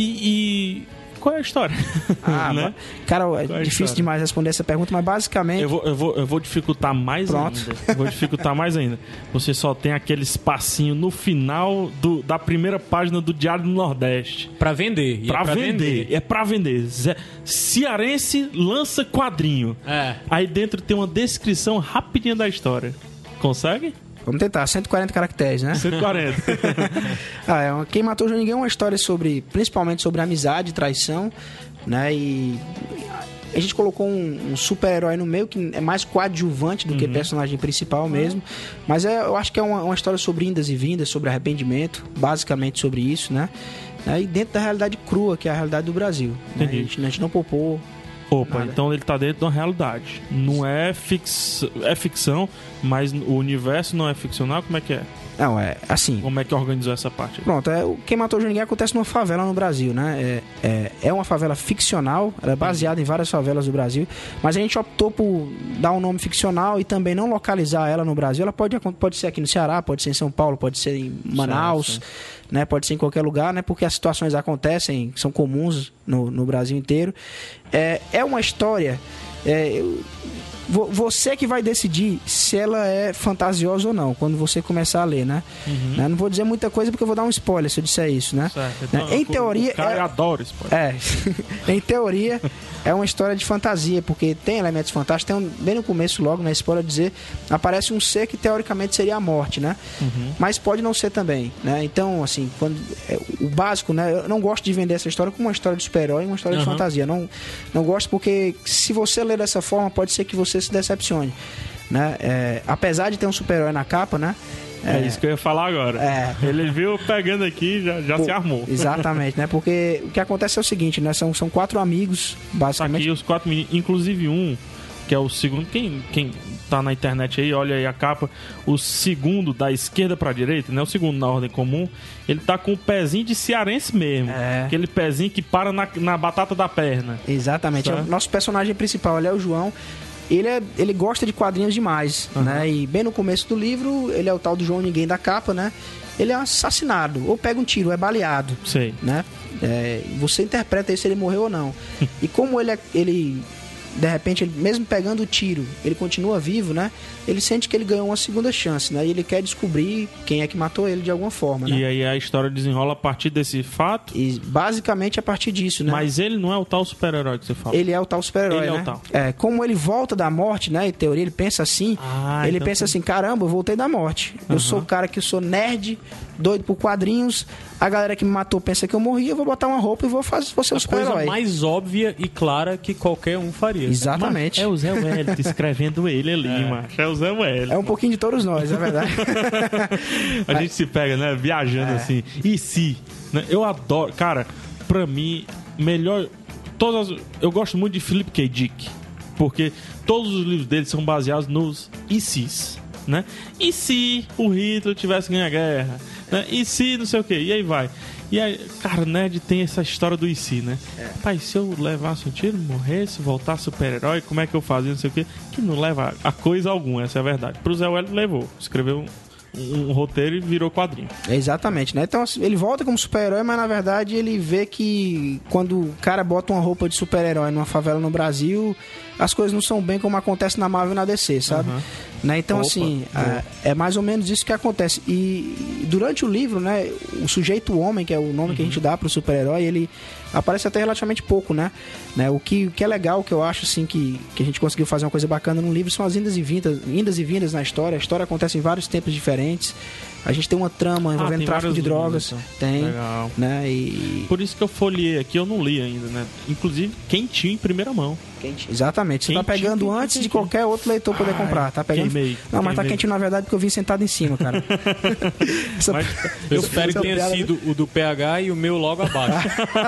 E, e qual é a história? Ah, Né? ba- cara, é Qual é a difícil história? demais responder essa pergunta, mas basicamente. Eu vou, eu, vou, eu vou dificultar mais Pronto. ainda. Eu vou dificultar mais ainda. Você só tem aquele espacinho no final do, da primeira página do Diário do Nordeste. Pra vender. E é Pra, vender. É pra vender. Zé- Cearense lança quadrinho. É. Aí dentro tem uma descrição rapidinha da história. Consegue? Vamos tentar, cento e quarenta caracteres, né? cento e quarenta. Ah, é uma, Quem Matou João Ninguém é uma história sobre, principalmente sobre amizade e traição, né? E a gente colocou um, um super-herói no meio que é mais coadjuvante do que personagem principal mesmo. Mas é, eu acho que é uma, uma história sobre indas e vindas, sobre arrependimento, basicamente sobre isso, né? Né, e dentro da realidade crua, que é a realidade do Brasil. Né? A, Entendi. gente, a gente não poupou. Opa, Nada. então ele tá dentro de uma realidade. Não é, fix... é ficção, mas o universo não é ficcional? Como é que é? Não, é assim. Como é que organizou essa parte? Pronto, é, o Quem Matou Johnny Gang acontece numa favela no Brasil, né? É, é, é uma favela ficcional, ela é baseada em várias favelas do Brasil, mas a gente optou por dar um nome ficcional e também não localizar ela no Brasil. Ela pode, pode ser aqui no Ceará, pode ser em São Paulo, pode ser em Manaus, certo, né? Pode ser em qualquer lugar, né? Porque as situações acontecem, são comuns no, no Brasil inteiro. É, é uma história... É, eu, você que vai decidir se ela é fantasiosa ou não, quando você começar a ler, né? Uhum. Né? Não vou dizer muita coisa porque eu vou dar um spoiler se eu disser isso, né? Certo. Né? Então, em o, teoria... O cara é... adora spoiler. É. Em teoria, é uma história de fantasia, porque tem elementos fantásticos. Tem um, bem no começo, logo, na spoiler, dizer, aparece um ser que teoricamente seria a morte, né? Uhum. Mas pode não ser também, né? Então, assim, quando, é, o básico, né? Eu não gosto de vender essa história como uma história de super-herói e uma história uhum. de fantasia. Não, não gosto porque se você ler dessa forma, pode ser que você se decepcione. Né? É, apesar de ter um super-herói na capa, né? É, é isso que eu ia falar agora. É. Ele viu pegando aqui já já Pô, se armou. Exatamente, né? Porque o que acontece é o seguinte, né? São, são quatro amigos, basicamente. Aqui os quatro meninos, inclusive um, que é o segundo. Quem, quem tá na internet aí, olha aí a capa. O segundo da esquerda pra direita, né? O segundo na ordem comum. Ele tá com o pezinho de cearense mesmo. É. Aquele pezinho que para na, na batata da perna. Exatamente. É o nosso personagem principal, ele é o João. Ele, é, ele gosta de quadrinhos demais, uhum. né? E bem no começo do livro, ele é o tal do João Ninguém da capa, né? Ele é assassinado, ou pega um tiro, é baleado. Sei. Né? É, você interpreta aí se ele morreu ou não. E como ele, é, ele de repente, ele, mesmo pegando o tiro, ele continua vivo, né? Ele sente que ele ganhou uma segunda chance, né? E ele quer descobrir quem é que matou ele de alguma forma, né? E aí a história desenrola a partir desse fato? E basicamente a partir disso, né? Mas ele não é o tal super-herói que você fala? Ele é o tal super-herói, ele né? é o tal. É, como ele volta da morte, né? Em teoria, ele pensa assim. Ah, ele então pensa assim, caramba, eu voltei da morte. Uhum. Eu sou o cara que eu sou nerd, doido por quadrinhos. A galera que me matou pensa que eu morri, eu vou botar uma roupa e vou fazer você um super-herói. A coisa mais óbvia e clara que qualquer um faria. Exatamente. Mas é o Zé Wellington escrevendo ele ali, é. macho. É o Zé Wellington. É um pouquinho de todos nós, é verdade. A gente se pega, né? Viajando é. assim. E se? Né? Eu adoro. Cara, pra mim, melhor. Todas as... Eu gosto muito de Philip K. Dick. Porque todos os livros dele são baseados nos e se's, né? E se o Hitler tivesse ganho a guerra? Né? E se não sei o que? E aí vai. E aí, cara, Nerd tem essa história do e se, né? É. Pai, se eu levasse um tiro, morresse, voltasse super-herói, como é que eu fazia, não sei o que? Que não leva a coisa alguma, essa é a verdade. Pro Zé Wellington levou. Escreveu um, um, um roteiro e virou quadrinho. Exatamente, né? Então ele volta como super-herói, mas na verdade ele vê que quando o cara bota uma roupa de super-herói numa favela no Brasil, as coisas não são bem como acontece na Marvel e na D C, sabe? Uhum. Né? Então, Opa, assim, é, é mais ou menos isso que acontece. E durante o livro, né, o sujeito homem, que é o nome uhum. que a gente dá pro super-herói, ele aparece até relativamente pouco, né? né? O, que, o que é legal, o que eu acho, assim, que, que a gente conseguiu fazer uma coisa bacana no livro são as indas e vindas, indas e vindas na história. A história acontece em vários tempos diferentes. A gente tem uma trama envolvendo ah, tráfico de drogas. Linhas, então. Tem. Legal. Né? E... Por isso que eu folhei aqui, eu não li ainda, né? Inclusive, quentinho em primeira mão. Quentinho. Exatamente. Você quentinho, tá pegando quentinho, antes quentinho. de qualquer outro leitor poder Ai, comprar. Tá pegando... Queimei, não, mas queimei. tá quentinho na verdade porque eu vim sentado em cima, cara. Essa... Mas eu espero que tenha piada... sido o do P H e o meu logo abaixo.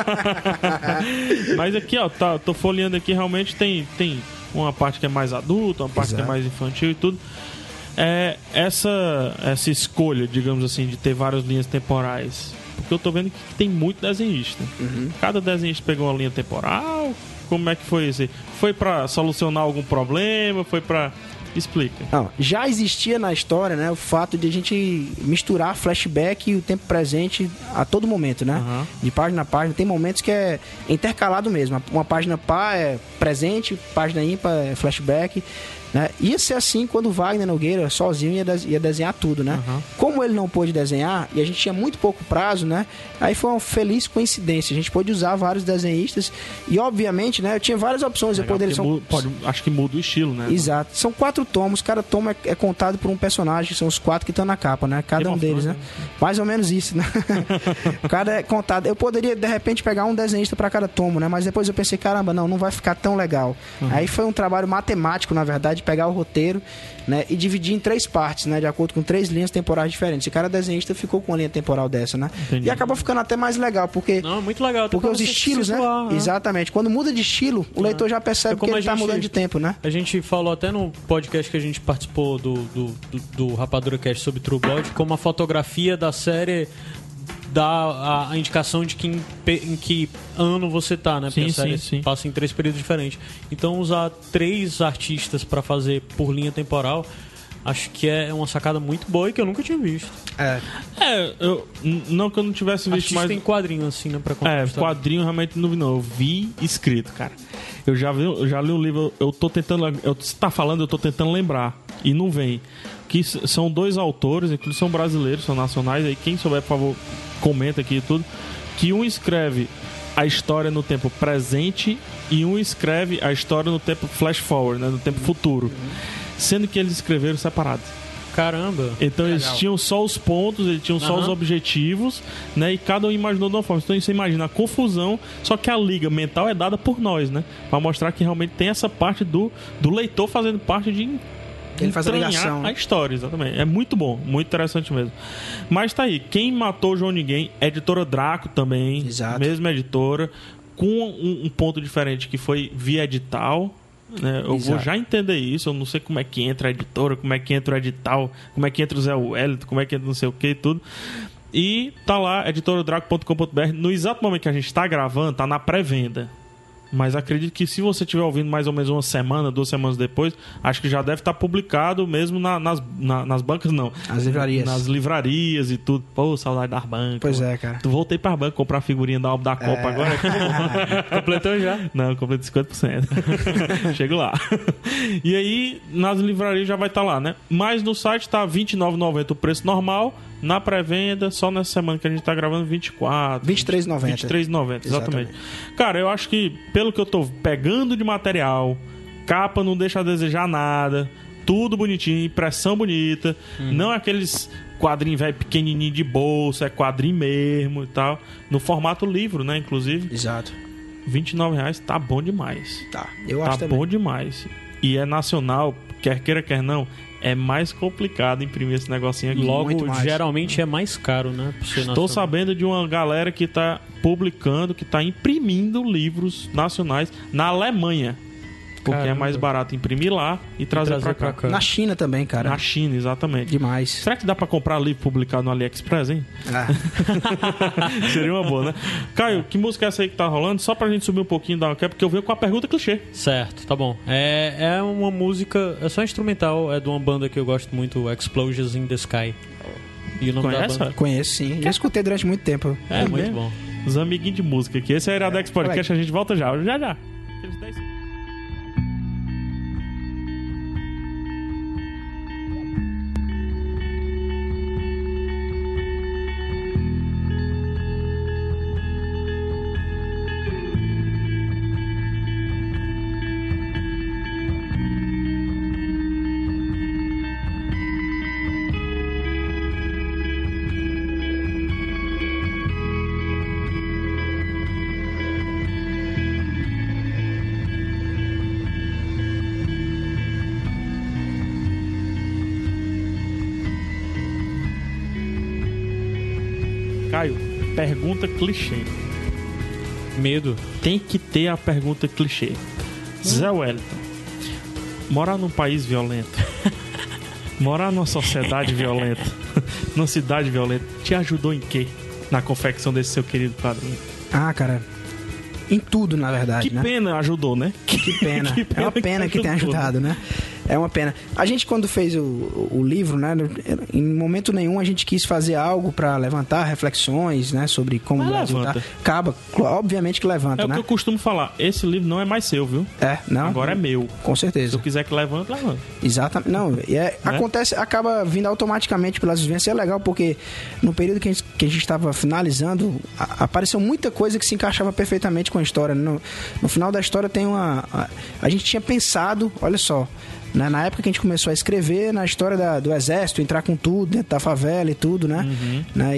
Mas aqui, ó, tá, tô folheando aqui, realmente tem, tem uma parte que é mais adulta, uma parte Exato. que é mais infantil e tudo. É essa, essa escolha, digamos assim, de ter várias linhas temporais. Porque eu tô vendo que tem muito desenhista. Uhum. Cada desenhista pegou uma linha temporal. Como é que foi isso aí? Foi pra solucionar algum problema? Foi pra... Explica. Não, já existia na história, né, o fato de a gente misturar flashback e o tempo presente a todo momento, né? Uhum. De página a página. Tem momentos que é intercalado mesmo. Uma página par é presente, página ímpar é flashback. Né? Ia ser assim quando o Wagner Nogueira sozinho ia, de- ia desenhar tudo, né? Uhum. Como ele não pôde desenhar e a gente tinha muito pouco prazo, né? Aí foi uma feliz coincidência. A gente pôde usar vários desenhistas e, obviamente, né? Eu tinha várias opções. Legal, eu poderia... são... muda, pode, acho que muda o estilo, né? Exato. São quatro tomos. Cada tomo é, é contado por um personagem. São os quatro que estão na capa, né? Cada um deles, né? Mais ou menos isso, né? Cada é contado. Eu poderia, de repente, pegar um desenhista para cada tomo, né? Mas depois eu pensei, caramba, não, não vai ficar tão legal. Uhum. Aí foi um trabalho matemático, na verdade, pegar o roteiro, né, e dividir em três partes, né, de acordo com três linhas temporais diferentes. E cada desenhista ficou com uma linha temporal dessa, né? Entendi. E acaba ficando até mais legal, porque... Não, é muito legal. até Porque pra os você estilos, se né? situar, né? Exatamente. Quando muda de estilo, o leitor já percebe É que como ele a tá gente- mudando de tempo, né? A gente falou até no podcast que a gente participou do, do, do, do Rapadura Cast sobre True Blood, como a fotografia da série dá a, a indicação de que em, pe- em que ano você tá, né? Porque Sim, a série sim, sim. passa em três períodos diferentes. Então usar três artistas pra fazer por linha temporal, acho que é uma sacada muito boa e que eu nunca tinha visto. É. É, eu, n- não que eu não tivesse visto Artista mais... em quadrinho, assim, né? Pra contar a É, história. quadrinho realmente não vi, não. Eu vi escrito, cara. Eu já, vi, eu já li um livro, eu tô tentando. Eu, você tá falando, eu tô tentando lembrar. E não vem. Que s- são dois autores, inclusive são brasileiros, são nacionais. Aí quem souber, por favor, comenta aqui e tudo. Que um escreve a história no tempo presente e um escreve a história no tempo flash forward, né, no tempo futuro. Sendo que eles escreveram separados. Caramba. Então eles tinham só os pontos, eles tinham só Aham. os objetivos, né? E cada um imaginou de uma forma. Então você imagina a confusão, só que a liga mental é dada por nós, né? Pra mostrar que realmente tem essa parte do, do leitor fazendo parte de Ele faz a entranhar ligação, né? a história, exatamente. É muito bom, muito interessante mesmo. Mas tá aí, Quem Matou o João Ninguém, editora Draco também, Exato. mesma editora, com um, um ponto diferente que foi via edital. Né? Eu vou Exato. já entender isso. Eu não sei como é que entra a editora, como é que entra o edital, como é que entra o Zé Wellington, como é que entra não sei o que e tudo. E tá lá, editora draco ponto com ponto b r. No exato momento que a gente tá gravando, tá na pré-venda. Mas acredito que se você estiver ouvindo mais ou menos uma semana, duas semanas depois, acho que já deve estar publicado mesmo na- nas, na- nas bancas, não. As livrarias. Nas livrarias e tudo. Pô, saudade das bancas. Pois é, cara. Tu voltei pra banca comprar figurinha da álbum da Copa É. agora. Completou já? Não, eu comprei de cinquenta por cento. Chego lá. E aí, nas livrarias já vai estar lá, né? Mas no site tá vinte e nove reais e noventa centavos o preço normal. Na pré-venda, só nessa semana que a gente tá gravando, vinte e quatro. vinte e três reais e noventa vinte e três reais e noventa, exatamente. Exatamente. Cara, eu acho que, pelo que eu tô pegando de material, capa não deixa a desejar nada, tudo bonitinho, impressão bonita, não é aqueles quadrinhos velho pequenininho de bolsa, é quadrinho mesmo e tal. No formato livro, né, inclusive. Exato. vinte e nove reais tá bom demais. Tá. Eu Tá acho também. bom demais. E é nacional, quer queira, quer não, é mais complicado imprimir esse negocinho aqui. Logo, Muito mais. geralmente é mais caro, né? por ser Estou nacional. sabendo de uma galera que está publicando, que está imprimindo livros nacionais na Alemanha. Porque é Caramba. mais barato imprimir lá e trazer, trazer pra pra cá. cá. Na China também, cara. Na China, exatamente. Demais. Será que dá pra comprar livro publicado no AliExpress, hein? Ah, Seria uma boa, né? Caio, que música é essa aí que tá rolando? Só pra gente subir um pouquinho da quer porque eu venho com a pergunta clichê. Certo, tá bom. É, é uma música, é só instrumental, é de uma banda que eu gosto muito, Explosions in the Sky. E o nome Conhece? da banda conheço sim. Já escutei durante muito tempo. é, muito mesmo? bom. Os amiguinhos de música aqui. Esse é a Iradex Podcast, a gente volta já. Já, já. Aqueles dez segundos. Caio, pergunta clichê. Medo. Tem que ter a pergunta clichê. Zé Wellington, morar num país violento, morar numa sociedade violenta, numa cidade violenta, te ajudou em quê? Na confecção desse seu querido quadrinho? Ah, cara. Em tudo, na verdade, Que né? pena ajudou, né? Que pena. Que É uma pena que tenha ajudou. ajudado, né? É uma pena. A gente, quando fez o, o livro, né? Em momento nenhum a gente quis fazer algo pra levantar reflexões, né? Sobre como Mas o Brasil levanta. tá. Acaba, obviamente que levanta, É o né? que eu costumo falar. Esse livro não é mais seu, viu? É, não? Agora é meu. Com Se certeza. eu quiser que levante, levanta. Exatamente. Não, e é, acontece, acaba vindo automaticamente pelas vivências. É legal porque no período que a gente, que a gente estava finalizando, a- apareceu muita coisa que se encaixava perfeitamente com a história. No, no final da história tem uma... A, a gente tinha pensado, olha só, né? Na época que a gente começou a escrever, na história da, do exército, entrar com tudo dentro da favela e tudo, né? Uhum. né?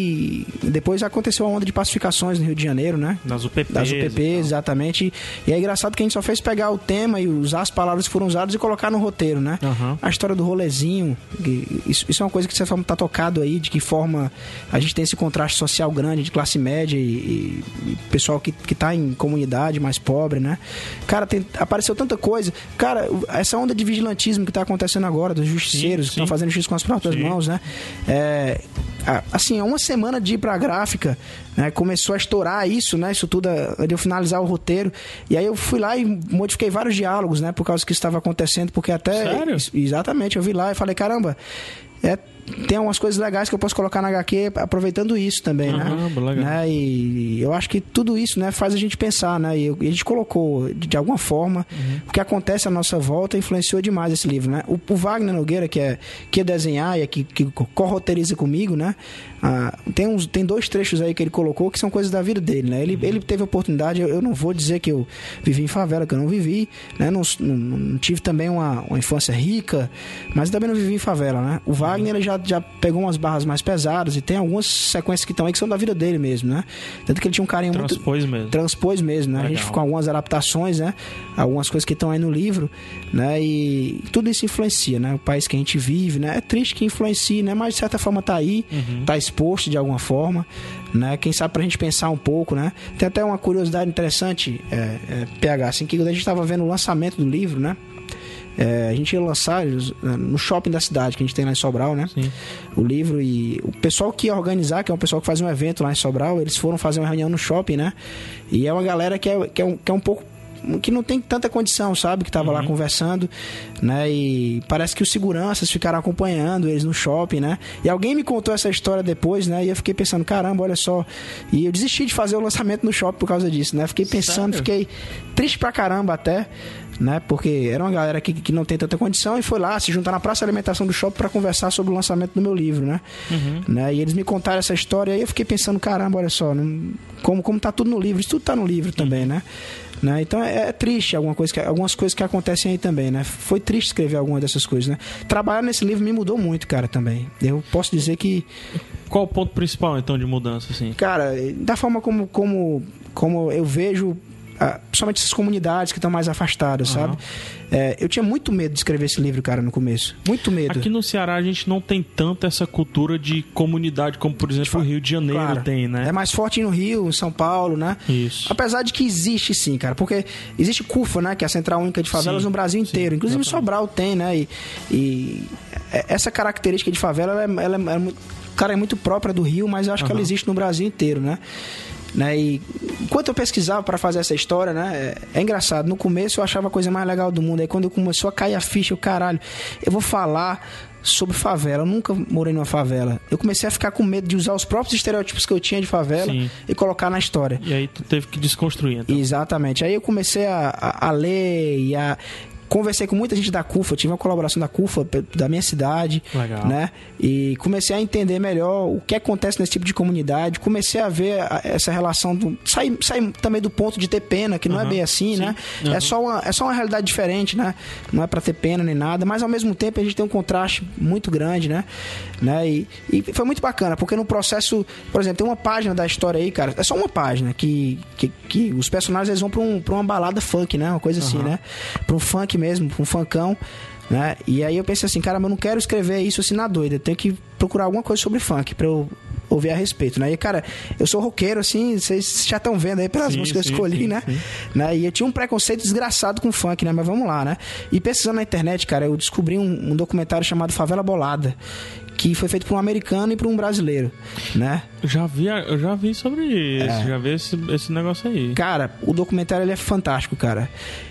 E depois aconteceu a onda de pacificações no Rio de Janeiro, né? Das U P Ps. Das U P Ps, exatamente. E é engraçado que a gente só fez pegar o tema e usar as palavras que foram usadas e colocar no roteiro, né? Uhum. A história do rolezinho, isso, isso é uma coisa que você tá tocado aí, de que forma a gente tem esse contraste social grande de classe média e, e, e pessoal que, que tá em comunidade mais pobre, né? Cara, tem, apareceu tanta coisa. Cara, essa onda de vigilantismo que tá acontecendo agora, dos justiceiros Sim, que estão sim. fazendo justiça com as próprias Sim. mãos, né? É, assim, uma semana de ir pra gráfica, né, começou a estourar isso, né? Isso tudo, de eu finalizar o roteiro. E aí eu fui lá e modifiquei vários diálogos, né? Por causa que isso estava acontecendo, porque até... Sério? Exatamente, eu vi lá e falei, caramba, é... tem algumas coisas legais que eu posso colocar na agá quê aproveitando isso também, né? Caramba, legal. né? E eu acho que tudo isso, né, faz a gente pensar, né? E a gente colocou de, de alguma forma Uhum. o que acontece à nossa volta influenciou demais esse livro, né? O, o Wagner Nogueira, que é que é desenhar e é que, que corroteiriza comigo, né? Ah, tem, uns, tem dois trechos aí que ele colocou que são coisas da vida dele, né? Ele, Uhum. ele teve a oportunidade, eu, eu não vou dizer que eu vivi em favela, que eu não vivi, né? Não, não, não tive também uma, uma infância rica, mas também não vivi em favela, né? O Wagner, ele já, já pegou umas barras mais pesadas e tem algumas sequências que estão aí que são da vida dele mesmo, né? Tanto que ele tinha um carinho muito... Transpôs mesmo. Transpôs mesmo, né? A Legal. gente ficou com algumas adaptações, né? Algumas coisas que estão aí no livro, né? E tudo isso influencia, né? O país que a gente vive, né? É triste que influencie, né? Mas de certa forma tá aí, Uhum. tá exposto de alguma forma, né? Quem sabe pra gente pensar um pouco, né? Tem até uma curiosidade interessante, é, é, P H, assim, que quando a gente tava vendo o lançamento do livro, né? É, a gente ia lançar no shopping da cidade, que a gente tem lá em Sobral, né? Sim. O livro, e o pessoal que ia organizar, que é um pessoal que faz um evento lá em Sobral, eles foram fazer uma reunião no shopping, né? E é uma galera que é, que é, um, que é um pouco... que não tem tanta condição, sabe? Que tava Uhum. lá conversando, né? E parece que os seguranças ficaram acompanhando eles no shopping, né? E alguém me contou essa história depois, né? E eu fiquei pensando, caramba, olha só. E eu desisti de fazer o lançamento no shopping por causa disso, né? Fiquei pensando, Sério? fiquei triste pra caramba até, né? Porque era uma galera que, que não tem tanta condição e foi lá se juntar na praça de alimentação do shopping pra conversar sobre o lançamento do meu livro, né? Uhum. né? E eles me contaram essa história e eu fiquei pensando, caramba, olha só, não- como, como tá tudo no livro, isso tudo tá no livro também, né? Né? Então é, é triste alguma coisa que, algumas coisas que acontecem aí também, né? Foi triste escrever alguma dessas coisas, né? Trabalhar nesse livro me mudou muito, cara, também. Eu posso dizer que, Qual o ponto principal, então, de mudança, assim? cara, da forma como, como, como eu vejo, ah, principalmente essas comunidades que estão mais afastadas, Aham. sabe? É, eu tinha muito medo de escrever esse livro, cara, no começo. Muito medo. Aqui no Ceará a gente não tem tanto essa cultura de comunidade como, por exemplo, o Rio de Janeiro Claro. tem, né? É mais forte no Rio, em São Paulo, né? Isso. Apesar de que existe sim, cara, porque existe CUFA, né, que é a Central Única de Favelas Sim, no Brasil sim, inteiro. Inclusive exatamente. Sobral tem, né? E, e essa característica de favela, ela é, ela é, é muito, cara, é muito própria do Rio, mas eu acho que ela Aham. existe no Brasil inteiro, né? Né? E enquanto eu pesquisava para fazer essa história, né, é, é engraçado. No começo eu achava a coisa mais legal do mundo. Aí quando começou a cair a ficha, eu, caralho, eu vou falar sobre favela. Eu nunca morei numa favela. Eu comecei a ficar com medo de usar os próprios estereótipos que eu tinha de favela Sim. e colocar na história. E aí tu teve que desconstruir, então. Exatamente. Aí eu comecei a, a, a ler e a... Conversei com muita gente da CUFA, tive uma colaboração da CUFA, pe- da minha cidade, Legal. né? E comecei a entender melhor o que acontece nesse tipo de comunidade. Comecei a ver a- essa relação, do, sair, sair também do ponto de ter pena, que não é Aham, bem assim, sim. né? Aham. É, só uma, é só uma realidade diferente, né? Não é pra ter pena nem nada, mas ao mesmo tempo a gente tem um contraste muito grande, né? né? E, e foi muito bacana, porque no processo, por exemplo, tem uma página da história aí, cara, é só uma página que, que, que os personagens eles vão pra, um, pra uma balada funk, né? Uma coisa assim, Aham. né? Pra um funk mesmo, pra um funkão, né? E aí eu pensei assim, caramba, eu não quero escrever isso assim na doida, eu tenho que procurar alguma coisa sobre funk pra eu ouvir a respeito, né? E, cara, eu sou roqueiro, assim, vocês já estão vendo aí pelas Sim, músicas que sim, eu escolhi, sim, né? sim. né? E eu tinha um preconceito desgraçado com funk, né? Mas vamos lá, né? E pesquisando na internet, cara, eu descobri um, um documentário chamado Favela Bolada, que foi feito por um americano e por um brasileiro, né? Eu já vi, a- eu já vi sobre isso, É. já vi esse, esse negócio aí. Cara, o documentário ele é fantástico, cara.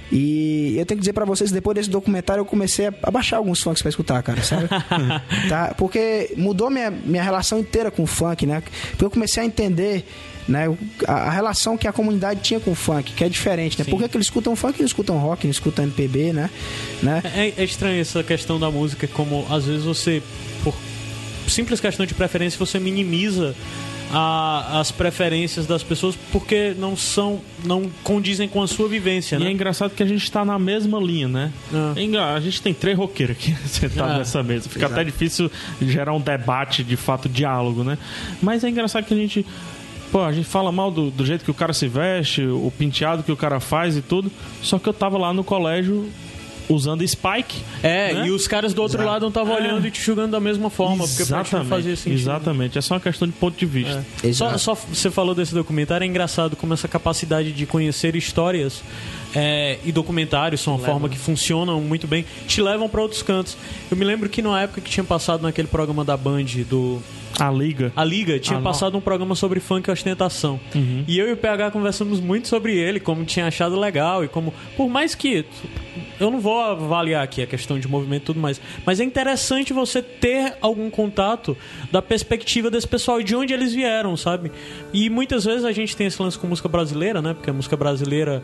E eu tenho que dizer pra vocês, depois desse documentário eu comecei a, a baixar alguns funks pra escutar, cara, sabe? tá? Porque mudou minha, minha relação inteira com o funk, né? Porque eu comecei a entender, né, o- a, a relação que a comunidade tinha com o funk, que é diferente, né? Sim. Por que, que eles escutam funk e não escutam rock, não escutam M P B, né? né? É, é estranho essa questão da música, como às vezes você, por simples questão de preferência, você minimiza a, as preferências das pessoas porque não são, não condizem com a sua vivência, E né? é engraçado que a gente tá na mesma linha, né? Ah. É engra- A gente tem três roqueiros aqui sentados Ah. nessa mesa. Fica até difícil gerar um debate, de fato, diálogo, né? Mas é engraçado que a gente... Pô, a gente fala mal do, do jeito que o cara se veste, o penteado que o cara faz e tudo. Só que eu tava lá no colégio usando Spike. É, né? e os caras do outro lado não estavam É. olhando e te julgando da mesma forma, porque pra gente não fazia sentido. Exatamente. É só uma questão de ponto de vista. É. Exato. Só, só você falou desse documentário, é engraçado como essa capacidade de conhecer histórias é, e documentários são uma forma que funcionam muito bem, te levam para outros cantos. Eu me lembro que numa época que tinha passado naquele programa da Band do... A Liga. A Liga tinha Ah, passado um programa sobre funk e ostentação. Uhum. E eu e o P H conversamos muito sobre ele, como tinha achado legal e como... Por mais que... Eu não vou avaliar aqui a questão de movimento e tudo mais, mas é interessante você ter algum contato da perspectiva desse pessoal e de onde eles vieram, sabe? E muitas vezes a gente tem esse lance com música brasileira, né? Porque a música brasileira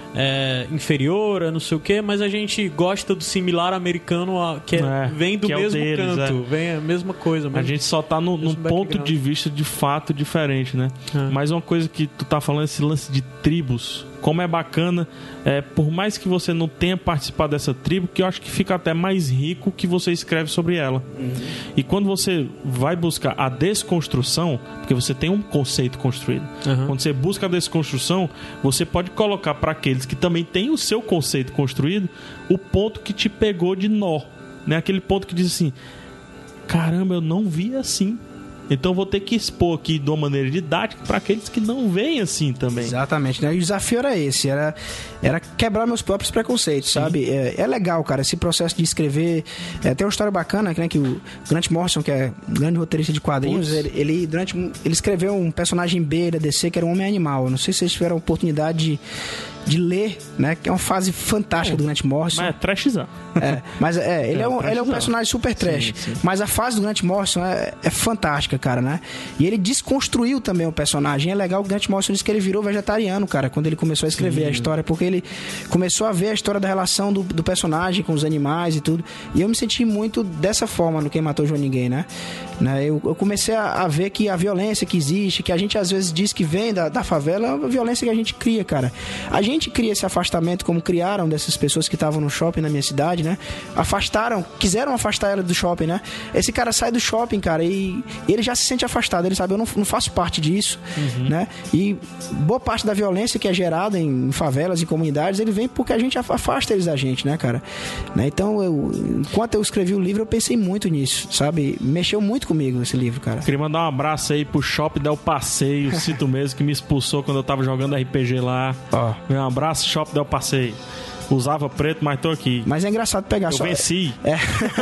é inferior, é não sei o quê, mas a gente gosta do similar americano a- que é- É, vem do que é o mesmo deles, canto, vem a mesma coisa. A mesmo- gente só tá no, num mesmo ponto background. de vista de fato diferente, né? É. Mas uma coisa que tu tá falando, esse lance de tribos, como é bacana, é, por mais que você não tenha participado dessa tribo, que eu acho que fica até mais rico que você escreve sobre ela. E quando você vai buscar a desconstrução, porque você tem um conceito construído, Uhum. quando você busca a desconstrução, você pode colocar para aqueles que também têm o seu conceito construído, o ponto que te pegou de nó, né? Aquele ponto que diz assim: caramba, eu não vi assim. Então eu vou ter que expor aqui de uma maneira didática para aqueles que não veem assim também. Exatamente, né? E o desafio era esse, era, era quebrar meus próprios preconceitos, sabe? É, é legal, cara, esse processo de escrever. É, tem uma história bacana, né, que o Grant Morrison, que é um grande roteirista de quadrinhos, ele, ele, durante, um- ele escreveu um personagem B da D C que era um Homem-Animal. Eu não sei se vocês tiveram a oportunidade de, de ler, né? Que é uma fase fantástica do Grant Morrison. Mas é trashzão. É, mas é, ele é, É, um, ele é um trashzão. personagem super trash. Sim, sim. Mas a fase do Grant Morrison é, é fantástica, cara, né? E ele desconstruiu também o personagem. É legal que o Grant Morrison disse que ele virou vegetariano, cara, quando ele começou a escrever a história, porque ele começou a ver a história da relação do, do personagem com os animais e tudo. E eu me senti muito dessa forma no Quem Matou João Ninguém, né? né? Eu, eu comecei a, a ver que a violência que existe, que a gente às vezes diz que vem da, da favela, é uma violência que a gente cria, cara. A gente cria esse afastamento como criaram dessas pessoas que estavam no shopping na minha cidade, né? Afastaram, quiseram afastar ela do shopping, né? Esse cara sai do shopping, cara, e, e ele já se sente afastado. Ele sabe, eu não, não faço parte disso, né? E boa parte da violência que é gerada em favelas e comunidades, ele vem porque a gente afasta eles da gente, né, cara? Né? Então, eu, enquanto eu escrevi o livro, eu pensei muito nisso, sabe? Mexeu muito comigo esse livro, cara. Queria mandar um abraço aí pro Shopping Del Passeio, cito mesmo, que me expulsou quando eu tava jogando R P G lá. Ó. Um abraço, Shopping Del Passeio. Usava preto, mas tô aqui. Mas é engraçado pegar Eu só. venci. É.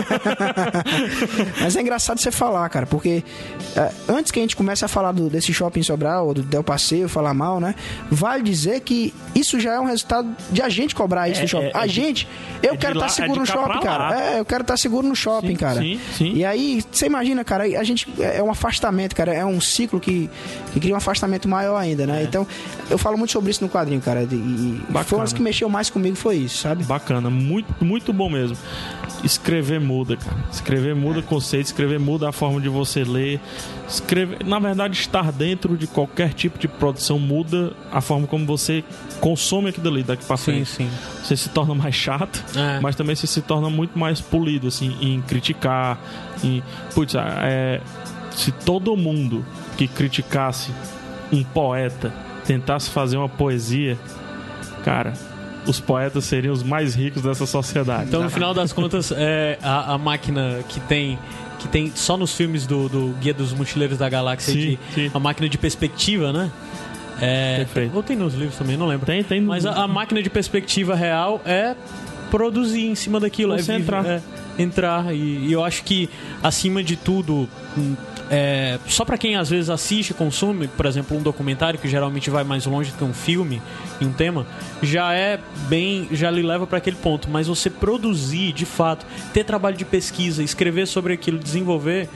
Mas é engraçado você falar, cara, porque é, antes que a gente comece a falar do, desse shopping Sobral ou do Del Passeio, falar mal, né? Vale dizer que isso já é um resultado de a gente cobrar isso É, do shopping. é, a é de- gente, eu é de quero lá- estar seguro é no de cá shopping, pra lá. cara. É, eu quero estar seguro no shopping, Sim, cara. sim, sim. E aí, você imagina, cara, a gente é um afastamento, cara, é um ciclo que, que cria um afastamento maior ainda, né? Então, eu falo muito sobre isso no quadrinho, cara. E, e foi Bacana. uma das que mexeu mais comigo, foi isso, sabe? Bacana, muito, muito bom mesmo. Escrever muda, cara. Escrever muda conceito, escrever muda a forma de você ler. Escrever, na verdade, estar dentro de qualquer tipo de produção muda a forma como você consome aquilo ali daqui pra Sim, frente. sim. Você se torna mais chato, É. mas também você se torna muito mais polido, assim, em criticar. Em, putz, é, se todo mundo que criticasse um poeta tentasse fazer uma poesia, cara, os poetas seriam os mais ricos dessa sociedade. Então, no final das contas, é, a, a máquina que tem, que tem só nos filmes do, do Guia dos Mochileiros da Galáxia, Sim, de, sim. a máquina de perspectiva, né? É, Perfeito. ou tem nos livros também, não lembro. Tem, tem. Mas a, a máquina de perspectiva real é produzir em cima daquilo. Você é viver- entrar. é entrar. E, e eu acho que, acima de tudo, hum, é, só pra quem às vezes assiste, consome, por exemplo, um documentário, que geralmente vai mais longe do que um filme em um tema, já é bem, já lhe leva pra aquele ponto. Mas você produzir, de fato, ter trabalho de pesquisa, escrever sobre aquilo, desenvolver,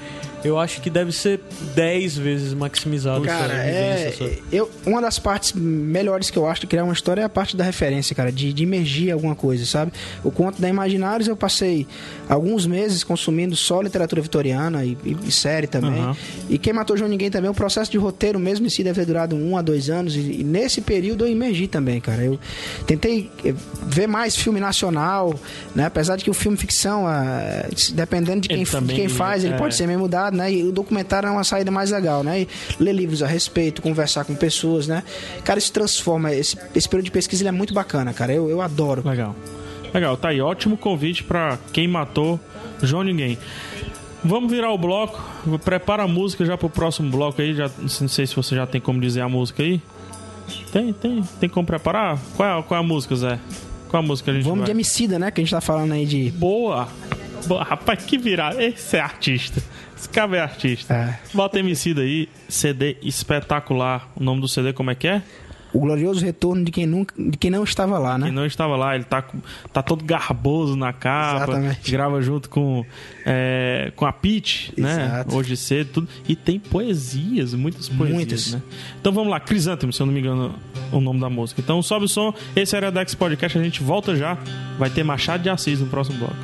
eu acho que deve ser dez vezes maximizado. Cara, essa é. vivência, sabe? Eu, uma das partes melhores que eu acho de criar uma história é a parte da referência, cara, de, de imergir alguma coisa, sabe? O Conto da Imaginários eu passei alguns meses consumindo só literatura vitoriana e, e, e série também. Uhum. E Quem Matou João Ninguém também, o processo de roteiro mesmo em si deve ter durado um a dois anos. E, e nesse período eu imergi também, cara. Eu tentei ver mais filme nacional, né? Apesar de que o filme ficção, ah, dependendo de quem, Ele também, de quem faz, ele é. pode ser meio mudado, né? E o documentário é uma saída mais legal, né? E ler livros a respeito, conversar com pessoas, né? Cara, isso transforma. Esse, esse período de pesquisa ele é muito bacana, cara. Eu, eu adoro. Legal. Legal, tá aí. Ótimo convite pra Quem Matou João Ninguém. Vamos virar o bloco. Prepara a música já pro próximo bloco aí. Já, não sei se você já tem como dizer a música aí. Tem, tem. Tem como preparar? Qual é, qual é a música, Zé? Qual é a música que a gente Vamos vai? de Emicida, né? Que a gente tá falando aí de... Boa! Boa. Rapaz, que virada. Esse é artista. Esse cara é artista. É. Bota Emicida aí. C D espetacular. O nome do C D como é que é? O Glorioso Retorno de Quem, nunca, de quem Não Estava Lá, né? Quem não estava lá, ele tá, com- tá todo garboso na capa. Exatamente. Grava junto com, é, com a Pitty, né? Exato. Hoje cedo, tudo. E tem poesias, muitas poesias, Muitas. né? Então vamos lá, Crisântemo, se eu não me engano o nome da música. Então sobe o som, esse era o Dex Podcast, a gente volta já. Vai ter Machado de Assis no próximo bloco.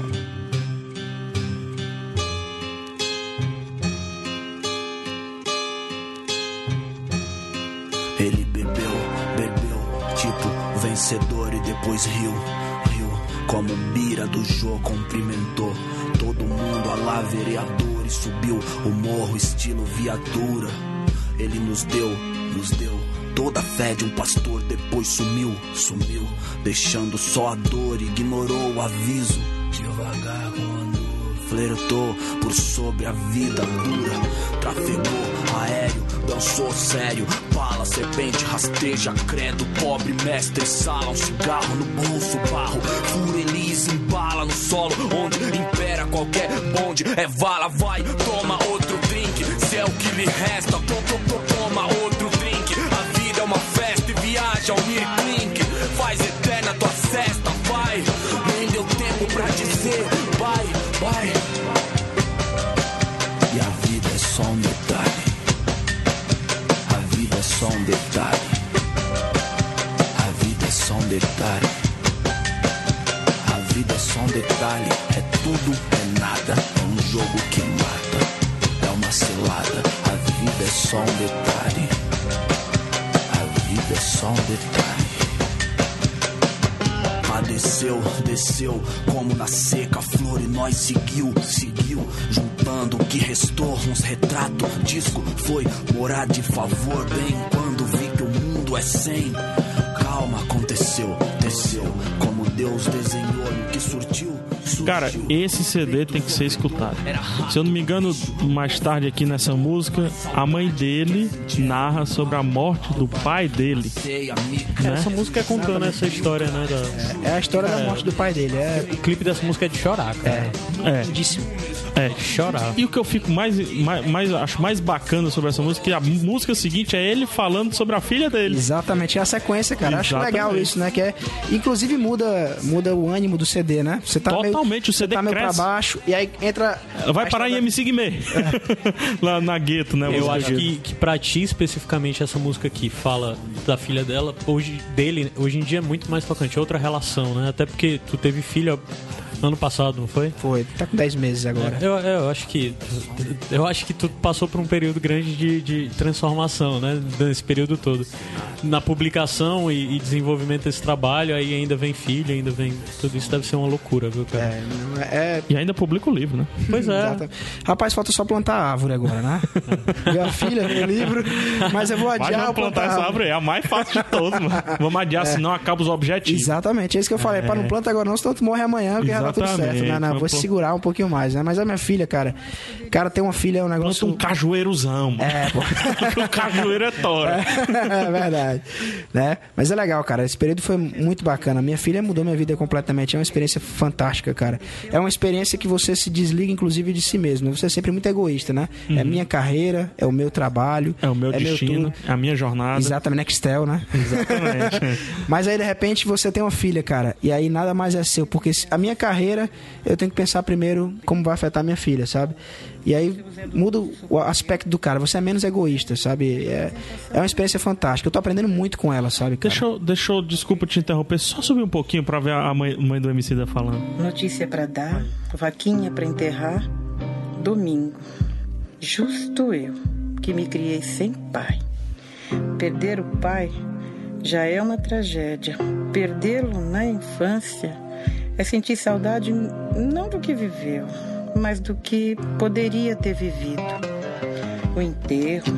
Ele bebeu, bebeu, tipo vencedor e depois riu, riu, como Bira do Jô cumprimentou todo mundo, a lá vereador e subiu o morro estilo viatura. Ele nos deu, nos deu toda a fé de um pastor, depois sumiu, sumiu, deixando só a dor, ignorou o aviso, devagar com a dor. Flertou por sobre a vida dura, trafegou aéreo, dançou sério, bala, serpente, rasteja, credo, pobre, mestre, sala, um cigarro no bolso, barro, fureliz, embala no solo, onde impera qualquer bonde, é vala, vai, toma outro drink, se é o que lhe resta, to, to, to, toma outro drink, a vida é uma festa e viaja ao Mirklink, faz eterna tua cesta, vai, nem deu tempo pra dizer, vai, vai. E a vida é só um detalhe. A vida é só um detalhe. A vida é só um detalhe. A vida é só um detalhe. É tudo, é nada. É um jogo que mata. É uma cilada. A vida é só um detalhe. A vida é só um detalhe. Desceu, desceu, como na seca, a flor e nós seguiu, seguiu, juntando o que restou, uns retratos, disco, foi morar de favor, bem, quando vi que o mundo é sem, calma, aconteceu, desceu, como Deus desenhou, no que surtiu, surgiu. Cara, esse C D tem que ser escutado. Se eu não me engano, mais tarde aqui nessa música, a mãe dele narra sobre a morte do pai dele. Né? Essa música é contando essa história, né? Da... É a história da morte do pai dele. É, O clipe dessa música é de chorar, cara. É. lindíssimo. É. Chorar. E o que eu fico mais, mais, mais- acho mais bacana sobre essa música é que a música seguinte é ele falando sobre a filha dele. Exatamente, é a sequência, cara. Acho Exatamente. legal isso, né? Que é, inclusive muda, muda o ânimo do C D, né? Você tá Totalmente, meio, o C D você tá meio pra cresce. baixo e aí entra. Ela vai a parar em história- M C Guimê. Lá na gueto, né? a Eu música acho gueto. que, que pra ti, especificamente, essa música que fala da filha dela, hoje, dele, hoje em dia é muito mais tocante. É outra relação, né? Até porque tu teve filha ano passado, não foi? Foi, tá com dez meses agora. Eu, eu acho que eu acho que tu passou por um período grande de, de transformação, né? Nesse período todo. Na publicação e, e desenvolvimento desse trabalho, aí ainda vem filho, ainda vem... Tudo isso deve ser uma loucura, viu, cara? É, não é- é E ainda publica o livro, né? Pois é. Exato. Rapaz, falta só plantar a árvore agora, né? Minha filha, meu livro, mas eu vou Vai, adiar vamos o plantar plantar a essa árvore. árvore, é a mais fácil de todos, mano. Vamos adiar, senão acaba os objetivos. Exatamente, é isso que eu falei. Para não planta agora não, senão tu morre amanhã, porque já tá tudo Exatamente. certo. Né? Não, vou Pô. segurar um pouquinho mais, né? Mas a minha filha, cara, cara, ter uma filha é um Planta negócio... um cajueirozão, mano. É, pô. o cajueiro é tora. É verdade, né? Mas é legal, cara. Esse período foi muito bacana. Minha filha mudou minha vida completamente. É uma experiência fantástica, cara. É uma experiência que você se desliga, inclusive, de si mesmo. Você é sempre muito egoísta, né? É minha carreira, é o meu trabalho, É o meu é destino, tudo. é a minha jornada. Exatamente, Nextel, né? Exatamente. Mas aí, de repente, você tem uma filha, cara. E aí nada mais é seu. Porque a minha carreira carreira, eu tenho que pensar primeiro como vai afetar minha filha, sabe? E aí muda o aspecto do cara, você é menos egoísta, sabe? É, é uma experiência fantástica, eu tô aprendendo muito com ela, sabe, cara? Deixa eu, deixa eu, desculpa te interromper, só subir um pouquinho pra ver a mãe, mãe do Emicida falando. Notícia pra dar, vaquinha pra enterrar, domingo. Justo eu, que me criei sem pai. Perder o pai já é uma tragédia. Perdê-lo na infância é sentir saudade não do que viveu, mas do que poderia ter vivido. O enterro,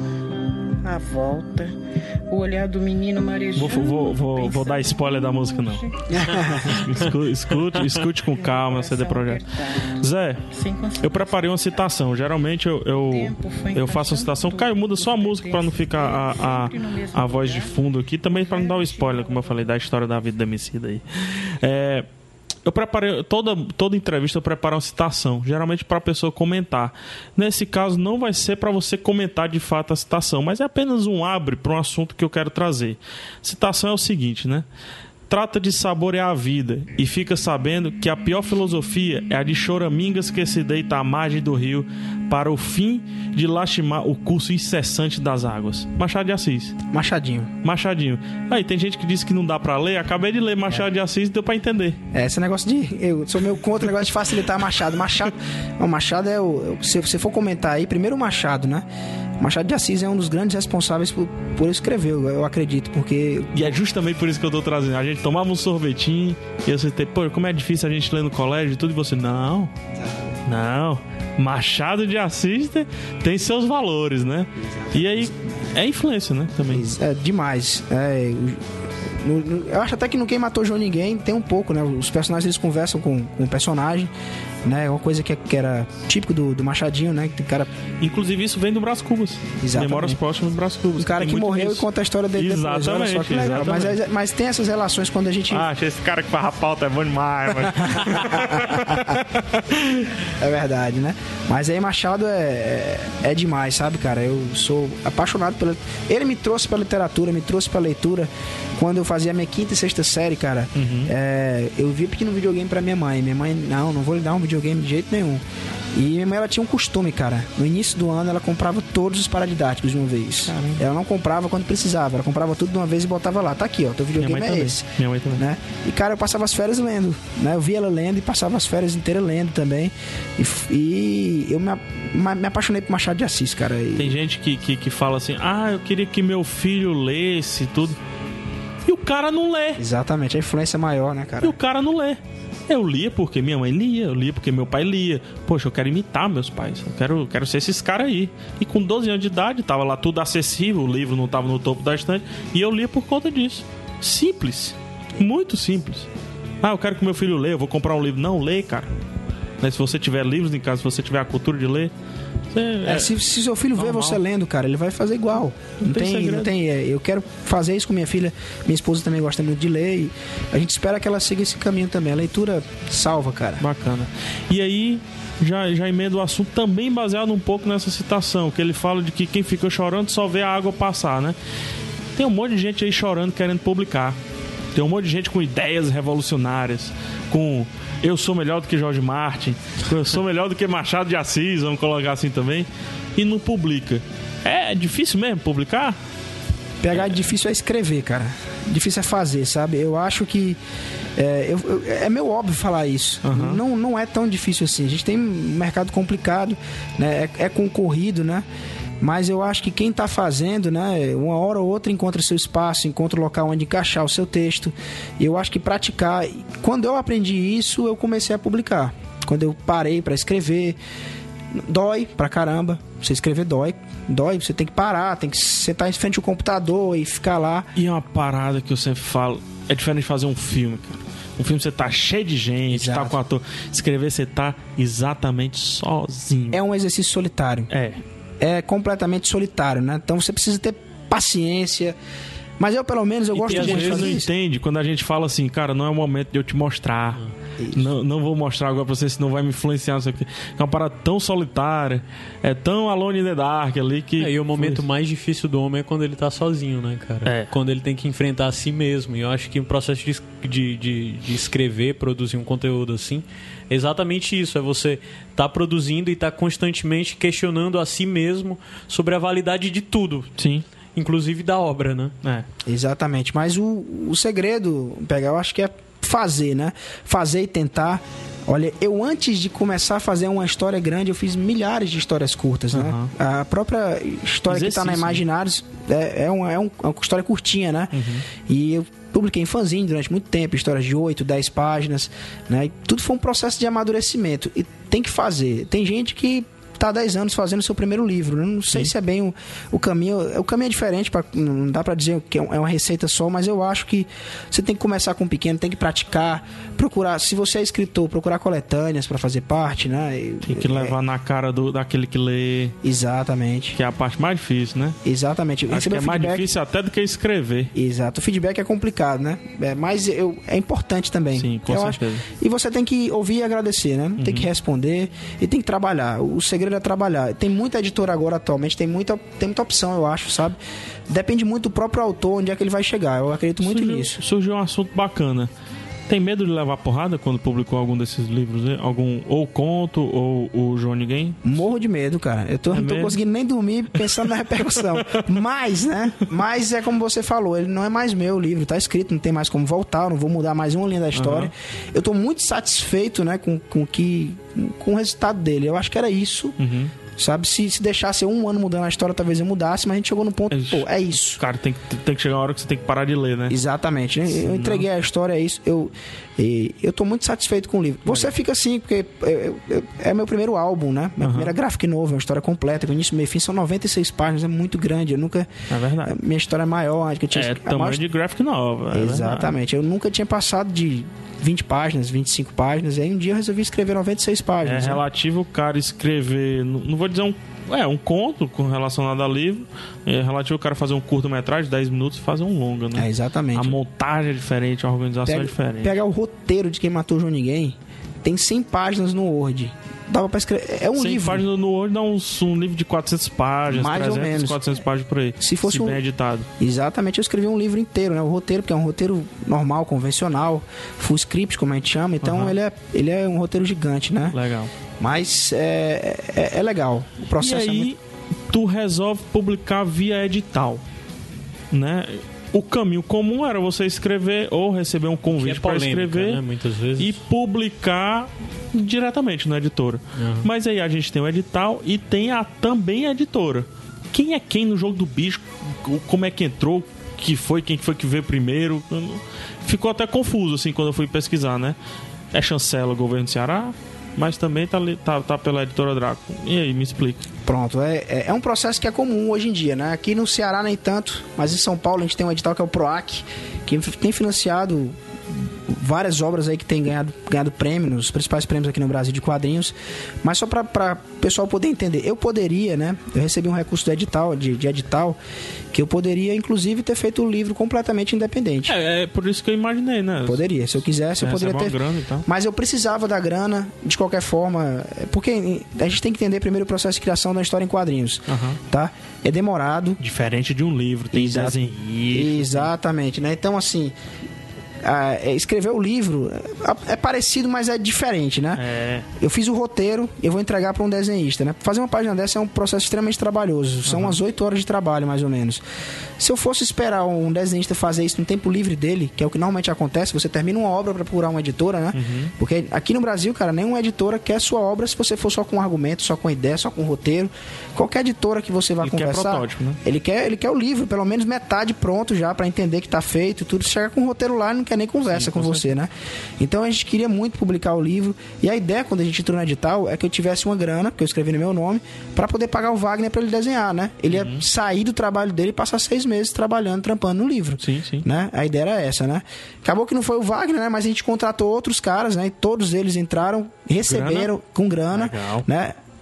a volta, o olhar do menino marejando. Vou, vou, vou, vou dar spoiler da música, não. Escute, escute, escute com calma, C D Projeto. Zé, eu preparei uma citação. Geralmente eu, eu, eu faço uma citação. Caio, muda só a música pra não ficar a, a, a voz de fundo aqui. Também pra não dar um spoiler, como eu falei, da história da vida da Emicida aí. É... Eu preparei, toda, toda entrevista eu preparo uma citação, geralmente para a pessoa comentar. Nesse caso, não vai ser para você comentar de fato a citação, mas é apenas um abre para um assunto que eu quero trazer. Citação é o seguinte, né? Trata de saborear a vida e fica sabendo que a pior filosofia é a de choramingas que se deita à margem do rio para o fim de lastimar o curso incessante das águas. Machado de Assis. Machadinho. Machadinho. Aí tem gente que disse que não dá pra ler, acabei de ler Machado é. de Assis e deu pra entender. É, esse negócio de... Eu sou meio contra o negócio de facilitar Machado. Machado, o Machado é o... Se você for comentar aí, primeiro o Machado, né? Machado de Assis é um dos grandes responsáveis por, por escrever, eu, eu acredito, porque... E é justamente por isso que eu tô trazendo. A gente tomava um sorvetinho e eu citei, pô, como é difícil a gente ler no colégio e tudo, e você, não, não, Machado de Assis tem seus valores, né? E aí, é influência, né, também. É demais, é... No, no, eu acho até que no Quem Matou João Ninguém tem um pouco, né? Os personagens eles conversam com, com o personagem, né? Uma coisa que, que era típico do, do Machadinho, né? Que o cara... Inclusive isso vem do Brás Cubas. Exatamente. Memórias Próximas do Brás Cubas. O cara que morreu disso. E conta a história dele depois. Exatamente, Olha só que legal. Mas, mas tem essas relações quando a gente... Ah, achei esse cara que farra pauta é bom demais. Mas... é verdade, né? Mas aí Machado é, é, é demais, sabe, cara? Eu sou apaixonado pela... Ele me trouxe pra literatura, me trouxe pra leitura. Quando eu fazia a minha quinta e sexta série, cara, uhum. é, eu vi pequeno videogame pra minha mãe. Minha mãe, não, não vou lhe dar um videogame de jeito nenhum. E minha mãe, ela tinha um costume, cara. No início do ano, ela comprava todos os paradidáticos de uma vez. Caramba. Ela não comprava quando precisava. Ela comprava tudo de uma vez e botava lá. Tá aqui, ó, teu videogame é também. esse. Minha mãe também. Né? E, cara, eu passava as férias lendo, né? Eu via ela lendo e passava as férias inteiras lendo também. E, e eu me, me apaixonei por Machado de Assis, cara. E... Tem gente que, que, que fala assim, ah, eu queria que meu filho lesse tudo. E o cara não lê. Exatamente, a influência é maior, né, cara? E o cara não lê. Eu lia porque minha mãe lia, eu lia porque meu pai lia. Poxa, eu quero imitar meus pais, eu quero, quero ser esses caras aí. E com doze anos de idade, tava lá tudo acessível, o livro não tava no topo da estante, e eu lia por conta disso. Simples, muito simples. Ah, eu quero que meu filho leia, eu vou comprar um livro. Não, lê, cara. Mas se você tiver livros em casa, se você tiver a cultura de ler... É, é, se, se seu filho vê você lendo, cara, ele vai fazer igual. Não, não tem, tem não tem é, eu quero fazer isso com minha filha. Minha esposa também gosta muito de ler e a gente espera que ela siga esse caminho também. A leitura salva, cara. Bacana. E aí, já, já emenda o assunto também baseado um pouco nessa citação, que ele fala de que quem fica chorando só vê a água passar, né? Tem um monte de gente aí chorando querendo publicar. Tem um monte de gente com ideias revolucionárias, com... Eu sou melhor do que Jorge Martin, eu sou melhor do que Machado de Assis, vamos colocar assim também, e não publica. É difícil mesmo publicar? Pegar difícil é escrever, cara. Difícil é fazer, sabe? Eu acho que é, eu, eu, é meio óbvio falar isso. Uhum. Não, não é tão difícil assim. A gente tem um mercado complicado, né? É, é concorrido, né? Mas eu acho que quem está fazendo, né, uma hora ou outra encontra seu espaço, encontra o local onde encaixar o seu texto. E eu acho que praticar... Quando eu aprendi isso, eu comecei a publicar. Quando eu parei para escrever, dói pra caramba. Você escrever dói. Dói, você tem que parar, tem que sentar em frente ao computador e ficar lá. E é uma parada que eu sempre falo, é diferente de fazer um filme, cara. Um filme você tá cheio de gente, Exato. Tá com ator. Escrever você tá exatamente sozinho. É um exercício solitário. É. É completamente solitário, né? Então você precisa ter paciência, Mas eu, pelo menos, eu E gosto tem, às de vezes fazer não isso. entende quando a gente fala assim, cara, não é o momento de eu te mostrar. Isso. Não, não vou mostrar agora pra você, senão vai me influenciar. Não sei o quê. É uma parada tão solitária, é tão Alone in the Dark ali que. É, e o momento mais difícil do homem é quando ele tá sozinho, né, cara? É. Quando ele tem que enfrentar a si mesmo. E eu acho que o processo de, de, de, de escrever, produzir um conteúdo assim, é exatamente isso. É você tá produzindo e tá constantemente questionando a si mesmo sobre a validade de tudo. Sim. Inclusive da obra, né? É. Exatamente. Mas o, o segredo, pegar, eu acho que é fazer, né? Fazer e tentar. Olha, eu antes de começar a fazer uma história grande, eu fiz milhares de histórias curtas, né? Uhum. A própria história que está na Exercício, Imaginários é, é, uma, é um- uma história curtinha, né? Uhum. E eu publiquei em fanzine durante muito tempo, histórias de oito, dez páginas, né? E tudo foi um processo de amadurecimento. E tem que fazer. Tem gente que tá há dez anos fazendo o seu primeiro livro. Eu não sei Sim. se é bem o, o caminho. O caminho é diferente, pra, não dá pra dizer que é um- é uma receita só, mas eu acho que você tem que começar com pequeno, tem que praticar, procurar. Se você é escritor, procurar coletâneas pra fazer parte, né? E- Tem que levar na cara do, daquele que lê, Exatamente. que é a parte mais difícil, né? Exatamente. Acho que Receber é mais feedback- difícil até do que escrever. Exato, o feedback é complicado, né? É, mas eu, é importante também. Sim, com eu certeza. Acho. E você tem que ouvir e agradecer, né? Tem que responder e tem que trabalhar. O segredo é trabalhar. Tem muita editora agora atualmente, tem muita, tem muita opção, eu acho, sabe? Depende muito do próprio autor, onde é que ele vai chegar. Eu acredito muito surgiu, nisso. surgiu um assunto bacana. Tem medo de levar porrada quando publicou algum desses livros? Né? Algum, ou conto, ou o João Ninguém? Morro de medo, cara. Eu tô, É não tô mesmo? conseguindo nem dormir pensando na repercussão. Mas, né? Mas é como você falou, ele não é mais meu o livro, tá escrito, não tem mais como voltar, eu não vou mudar mais uma linha da história. Eu tô muito satisfeito, né, com, com, que, com o resultado dele. Eu acho que era isso. Uhum. Sabe, se, se deixasse um ano mudando a história, talvez eu mudasse, mas a gente chegou no ponto, É isso. pô, é isso. Cara, tem, que- tem que chegar uma hora que você tem que parar de ler, né? Exatamente. né? Eu entreguei a história, é isso. Eu, e, eu tô muito satisfeito com o livro. Você fica assim, porque eu- eu- eu- é meu primeiro álbum, né? Minha Aham. primeira graphic novel, uma história completa, com início, meio e fim, são noventa e seis páginas, é muito grande. Eu nunca. É verdade. Minha história é maior, acho que eu tinha É a tamanho maior- de graphic novel. é Exatamente. Eu nunca tinha passado de vinte páginas, vinte e cinco páginas, e aí um dia eu resolvi escrever noventa e seis É páginas. né? relativo o cara escrever, não não vou dizer um, é, um conto com relacionado a livro, é relativo o cara fazer um curto-metragem de dez minutos e fazer um longa, né? É, exatamente. A montagem é diferente, a organização é Pega, diferente. pega o roteiro de Quem Matou João Ninguém, tem cem páginas no Word. Dava pra escrever. É um cem livro. páginas no Word dá um, um livro de quatrocentas páginas, Mais ou trezentas, menos. quatrocentas páginas por aí. Se fosse se um- bem editado. Exatamente, eu escrevi um livro inteiro, né? O roteiro, porque é um roteiro normal, convencional, full script, como a gente chama. Então Aham. ele, é, ele é um roteiro gigante, né? Legal. Mas é, é, é legal. O E processo é aí, muito... tu resolve publicar via edital, né? O caminho comum era você escrever ou receber um Que é convite para polêmica, escrever né? Muitas vezes. e publicar diretamente na editora. Uhum. Mas aí a gente tem o edital e tem a, também a editora. Quem é quem no jogo do bicho? O- Como é que entrou? Que foi? Quem foi que veio primeiro? Eu não- Ficou até confuso assim quando eu fui pesquisar, né? É chancela o governo do Ceará, mas também tá, ali- tá, tá pela editora Draco. E aí, me explica. Pronto, é, é, é um processo que é comum hoje em dia, né? Aqui no Ceará nem tanto, mas em São Paulo a gente tem um edital que é o PROAC, que tem financiado várias obras aí que tem ganhado, ganhado prêmio, nos principais prêmios aqui no Brasil de quadrinhos. Mas só para o pessoal poder entender, eu poderia, né? Eu recebi um recurso do edital, de, de edital, que eu poderia, inclusive, ter feito o livro completamente independente. É, é por isso que eu imaginei, né? Poderia, se eu quisesse, eu Você poderia recebe ter. uma grana e tal. Mas eu precisava da grana, de qualquer forma, é, porque a gente tem que entender primeiro o processo de criação da história em quadrinhos, Aham. tá? É demorado. Diferente de um livro, tem Exato. desenhista. Exatamente, né? Então, assim, ah, é, escrever o livro é, é parecido, mas é diferente, né? É. Eu fiz o roteiro, eu vou entregar para um desenhista, né? Fazer uma página dessa é um processo extremamente trabalhoso. São umas oito horas de trabalho, mais ou menos. Se eu fosse esperar um desenhista fazer isso no tempo livre dele, que é o que normalmente acontece, você termina uma obra para procurar uma editora, né? Porque aqui no Brasil, cara, nenhuma editora quer sua obra se você for só com argumento, só com ideia, só com roteiro. Qualquer editora que você vá Ele quer conversar, protótipo, né? ele quer, ele quer o livro, pelo menos metade pronto já para entender que tá feito, tudo. Chega com o roteiro lá e não quer nem conversa Sim, com, com você, né? Então a gente queria muito publicar o livro. E a ideia, quando a gente entrou no edital, é que eu tivesse uma grana, porque eu escrevi no meu nome, para poder pagar o Wagner para ele desenhar, né? Ele ia sair do trabalho dele e passar seis meses trabalhando, trampando no livro. Sim, sim. Né? A ideia era essa, né? Acabou que não foi o Wagner, né? Mas a gente contratou outros caras, né? E todos eles entraram, receberam Grana. com grana, Legal. né?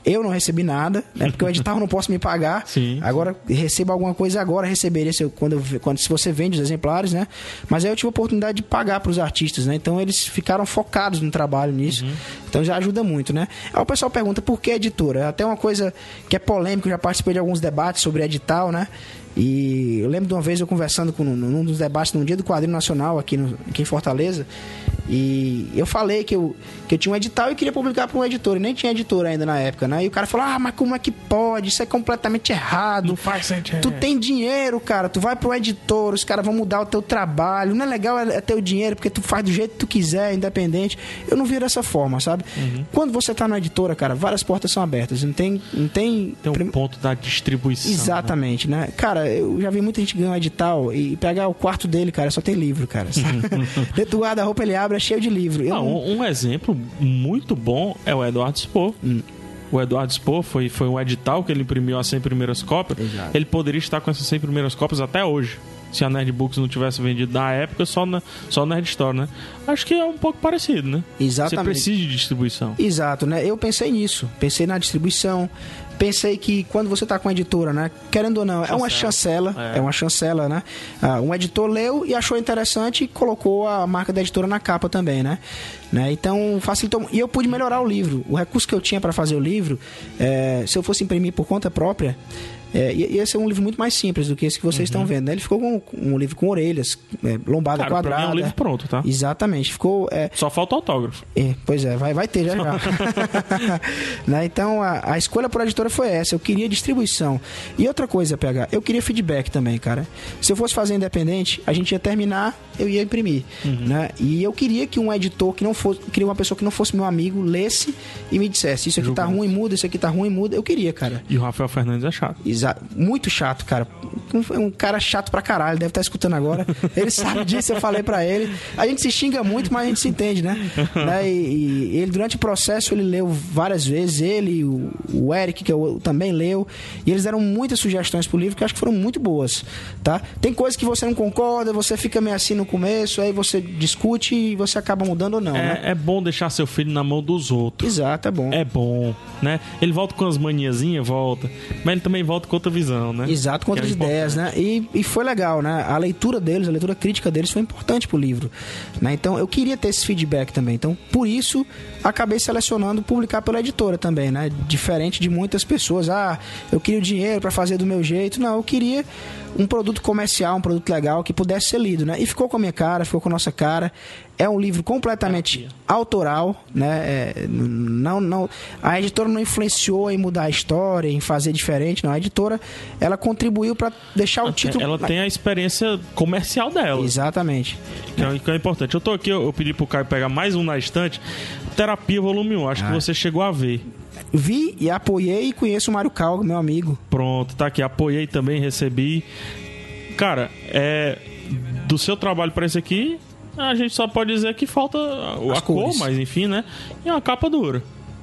Eu não recebi nada, né? Porque o edital eu não posso me pagar. Sim. Agora recebo alguma coisa agora, receberia se, eu, quando, eu, quando se você vende os exemplares, né? Mas aí eu tive a oportunidade de pagar para os artistas, né? Então eles ficaram focados no trabalho nisso. Uhum. Então já ajuda muito, né? Aí o pessoal pergunta por que editora? É até uma coisa que é polêmica, eu já participei de alguns debates sobre edital, né? E eu lembro de uma vez eu conversando com, num dos debates no Dia do Quadrinho Nacional aqui, no, aqui em Fortaleza, e eu falei que eu, que eu tinha um edital e queria publicar para um editor, e nem tinha editor ainda na época, né? E o cara falou, ah, mas como é que pode? Isso é completamente errado. Não faz sentido. Tu tem dinheiro, cara, tu vai para um editor, os caras vão mudar o teu trabalho, não é legal é, é teu dinheiro, porque tu faz do jeito que tu quiser, independente. Eu não vi dessa forma, sabe? Uhum. Quando você tá na editora, cara, várias portas são abertas, não tem... Não tem, tem um prim... ponto da distribuição. Exatamente, né? né? Cara, eu já vi muita gente ganhar um edital e pegar o quarto dele, cara, só tem livro, cara. Dentro do guarda-roupa ele abre, é cheio de livro. Eu não, não... Um exemplo muito bom é o Eduardo Spohr. Hum. O Eduardo Spohr foi, foi um edital que ele imprimiu as cem primeiras cópias. Exato. Ele poderia estar com essas cem primeiras cópias até hoje. Se a Nerd Books não tivesse vendido na época, só na só Nerd Store, né? Acho que é um pouco parecido, né? Exatamente. Você precisa de distribuição. Exato, né? Eu pensei nisso. Pensei na distribuição. Pensei que quando você está com a editora, né? Querendo ou não, chancela. é uma chancela. É. é uma chancela, né? Ah, um editor leu e achou interessante e colocou a marca da editora na capa também, né? né? Então, facilitou. E eu pude melhorar o livro. O recurso que eu tinha para fazer o livro, é, se eu fosse imprimir por conta própria, É, ia ser um livro muito mais simples do que esse que vocês uhum. estão vendo, né? Ele ficou com um livro com orelhas, é, lombada Cara, quadrada. Pra mim é um livro pronto, tá? Exatamente. Ficou, é... Só falta o autógrafo. É, pois é, vai, vai ter já já. né? Então, a, a escolha por editora foi essa. Eu queria distribuição. E outra coisa, P H, eu queria feedback também, cara. Se eu fosse fazer independente, a gente ia terminar, eu ia imprimir. Uhum. Né? E eu queria que um editor que não fosse... Queria uma pessoa que não fosse meu amigo, lesse e me dissesse, isso aqui Julgando. tá ruim, muda, isso aqui tá ruim, muda. Eu queria, cara. E o Rafael Fernandes é chato. Exato. Muito chato, cara. Um, um cara chato pra caralho, deve estar escutando agora. Ele sabe disso, eu falei pra ele. A gente se xinga muito, mas a gente se entende, né? né? E, e ele, durante o processo, ele leu várias vezes. Ele, o, o Eric, que eu, também leu. E eles deram muitas sugestões pro livro que eu acho que foram muito boas, tá? Tem coisas que você não concorda, você fica meio assim no começo, aí você discute e você acaba mudando ou não, é, né? É bom deixar seu filho na mão dos outros. Exato, é bom. É bom, né? Ele volta com as maniazinhas, volta. Mas ele também volta com outra visão, né? Exato, com outras ideias, né? E, e foi legal, né? A leitura deles, a leitura crítica deles foi importante pro livro, né? Então, eu queria ter esse feedback também. Então, por isso, acabei selecionando publicar pela editora também, né? Diferente de muitas pessoas. Ah, eu queria o dinheiro para fazer do meu jeito. Não, eu queria um produto comercial, um produto legal que pudesse ser lido, né? E ficou com a minha cara, ficou com a nossa cara. É um livro completamente é. autoral, né? É, não, não, a editora não influenciou em mudar a história, em fazer diferente, não. A editora, ela contribuiu para deixar o título... Ela tem a experiência comercial dela. Exatamente. Que é, que é importante. Eu tô aqui, eu, eu pedi pro Caio pegar mais um na estante. Terapia Volume um, acho ah. que você chegou a ver. Vi e apoiei e conheço o Mário Calgo, meu amigo. Pronto, tá aqui. Apoiei também, recebi. Cara, é... do seu trabalho para esse aqui... A gente só pode dizer que falta a cor, mas enfim, né? E uma capa dura.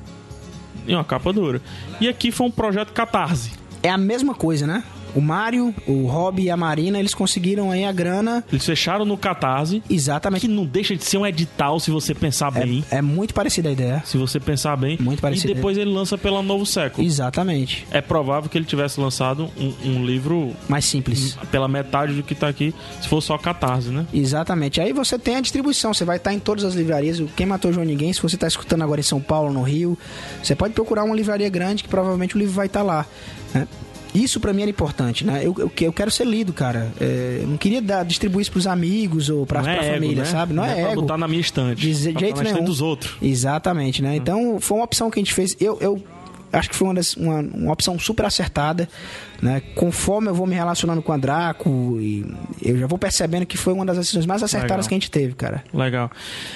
E uma capa dura. E aqui foi um projeto Catarse. É a mesma coisa, né? O Mário, o Rob e a Marina, eles conseguiram aí a grana. Eles fecharam no Catarse. Exatamente. Que não deixa de ser um edital, se você pensar bem. É, é muito parecida a ideia. Se você pensar bem. Muito parecida. E depois ele lança pela Novo Século. Exatamente. É provável que ele tivesse lançado um, um livro... mais simples. Pela metade do que tá aqui, se for só Catarse, né? Exatamente. Aí você tem a distribuição. Você vai estar em todas as livrarias. Quem Matou João Ninguém, se você está escutando agora em São Paulo, no Rio, você pode procurar uma livraria grande que provavelmente o livro vai estar lá, né? Isso pra mim era importante, né? Eu, eu, eu quero ser lido, cara. É, eu não queria dar, distribuir isso pros amigos ou pra, é pra ego, família, né? sabe? Não, não é, é ego. Pra botar na minha estante. De jeito nenhum. Na estante dos outros. Exatamente, né? Hum. Então, foi uma opção que a gente fez. Eu, eu acho que foi uma, das, uma, uma opção super acertada, né? Conforme eu vou me relacionando com a Draco, e eu já vou percebendo que foi uma das decisões mais acertadas Legal. que a gente teve, cara. Legal.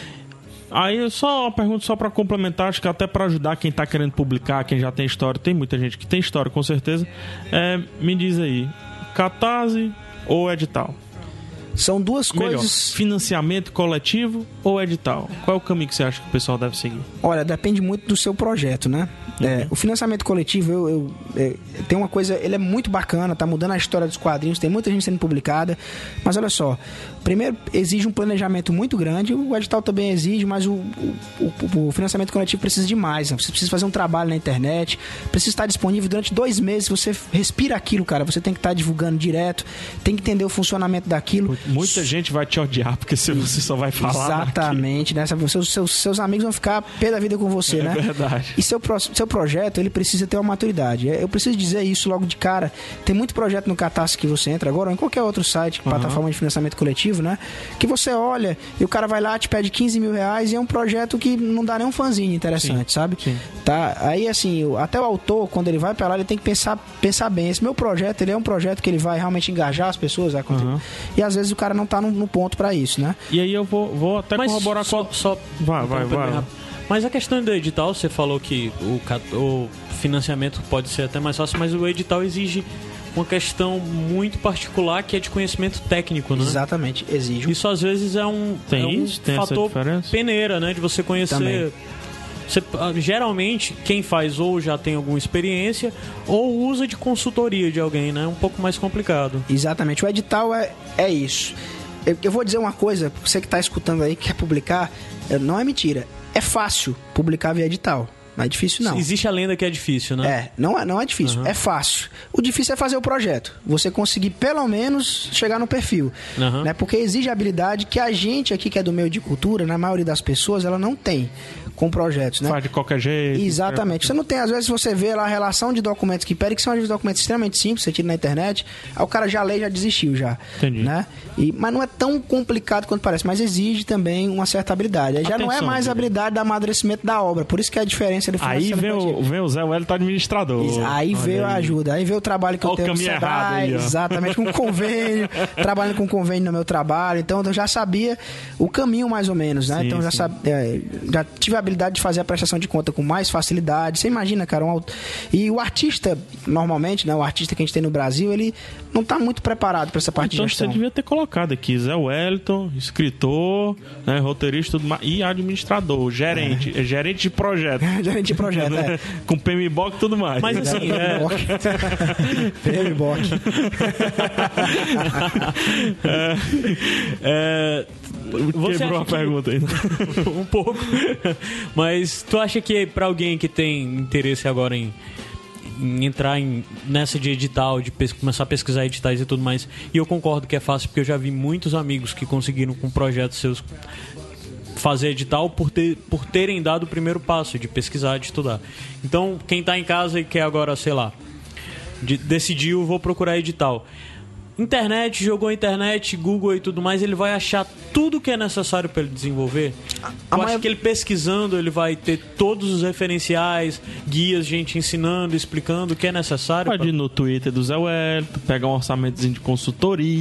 Aí, só uma pergunta só pra complementar, acho que até pra ajudar quem tá querendo publicar, quem já tem história, tem muita gente que tem história, com certeza. É, me diz aí, Catarse ou edital? São duas Melhor, coisas... financiamento coletivo ou edital? Qual é o caminho que você acha que o pessoal deve seguir? Olha, depende muito do seu projeto, né? É, o financiamento coletivo, eu, eu, é, tem uma coisa, ele é muito bacana, tá mudando a história dos quadrinhos, tem muita gente sendo publicada, mas olha só, primeiro exige um planejamento muito grande, o edital também exige, mas o, o, o, o financiamento coletivo precisa de mais, né? Você precisa fazer um trabalho na internet, precisa estar disponível durante dois meses, você respira aquilo, cara, você tem que estar divulgando direto, tem que entender o funcionamento daquilo. Muita gente vai te odiar, porque se você só vai falar... Exatamente, né? Seus, seus, seus amigos vão ficar pé da vida com você, é né? É verdade. E seu, seu projeto, ele precisa ter uma maturidade. Eu preciso dizer isso logo de cara. Tem muito projeto no Catarse que você entra agora, ou em qualquer outro site, uhum. plataforma de financiamento coletivo, né? Que você olha e o cara vai lá, te pede quinze mil reais e é um projeto que não dá nem um fanzinho interessante, sim, sabe? Sim. Tá? Aí, assim, até o autor, quando ele vai pra lá, ele tem que pensar, pensar bem. Esse meu projeto, ele é um projeto que ele vai realmente engajar as pessoas, a uhum. e às vezes o cara não tá no, no ponto pra isso, né? E aí eu vou, vou até Mas corroborar só, com... Só... Vai, vai, vai. vai. Mas a questão do edital, você falou que o, o financiamento pode ser até mais fácil, mas o edital exige uma questão muito particular que é de conhecimento técnico, né? Exatamente, exige. Isso às vezes é um, tem é um isso? Tem fator essa peneira, né? De você conhecer... Também. Você, geralmente, quem faz ou já tem alguma experiência ou usa de consultoria de alguém, né? É um pouco mais complicado. Exatamente, o edital é, é isso. Eu, eu vou dizer uma coisa, você que está escutando aí, que quer publicar, não é mentira. É fácil publicar via edital. Não é difícil, não. Existe a lenda que é difícil, né? É, não é, não é difícil, uhum. é fácil. O difícil é fazer o projeto. Você conseguir, pelo menos, chegar no perfil. Uhum. Né? Porque exige habilidade que a gente aqui, que é do meio de cultura, na maioria das pessoas, ela não tem com projetos, né? Faz de qualquer jeito. Exatamente. É. Você não tem, às vezes, você vê lá a relação de documentos que pedem, que são documentos extremamente simples, você tira na internet, aí o cara já lê e já desistiu já. Entendi. Né? E, mas não é tão complicado quanto parece, mas exige também uma certa habilidade. Aí já Atenção, não é mais a habilidade do amadurecimento da obra, por isso que é a diferença do Aí vem o, vem o Zé Wellington administrador. Aí veio a ajuda, aí veio o trabalho que eu Olha tenho no Sebrae, exatamente, com convênio, trabalhando com convênio no meu trabalho, então eu já sabia o caminho mais ou menos, né? Sim, então já, sab... é, já tive a habilidade de fazer a prestação de conta com mais facilidade. Você imagina, cara, um... e o artista, normalmente, né, o artista que a gente tem no Brasil, ele não está muito preparado para essa parte então, de gestão. Então você devia ter colocado aqui Zé Wellington, escritor, né, roteirista tudo mais, e administrador, gerente, é. gerente de projeto. gerente de projeto, é. Com P M B O C e tudo mais. Mas assim, é... P M B O C. é, é... Você Quebrou a que... pergunta aí. um pouco. Mas tu acha que pra alguém que tem interesse agora em, em entrar em, nessa de edital, de pes... começar a pesquisar editais e tudo mais, e eu concordo que é fácil, porque eu já vi muitos amigos que conseguiram com projetos seus fazer edital por, ter, por terem dado o primeiro passo de pesquisar, de estudar. Então, quem tá em casa e quer agora, sei lá, de, decidiu, vou procurar edital. Internet, jogou internet, Google e tudo mais, ele vai achar tudo que é necessário para ele desenvolver. Eu acho maior... que ele pesquisando, ele vai ter todos os referenciais, guias, gente ensinando, explicando o que é necessário. Pode pra... ir no Twitter do Zé Wellington, pegar um orçamentozinho de consultoria.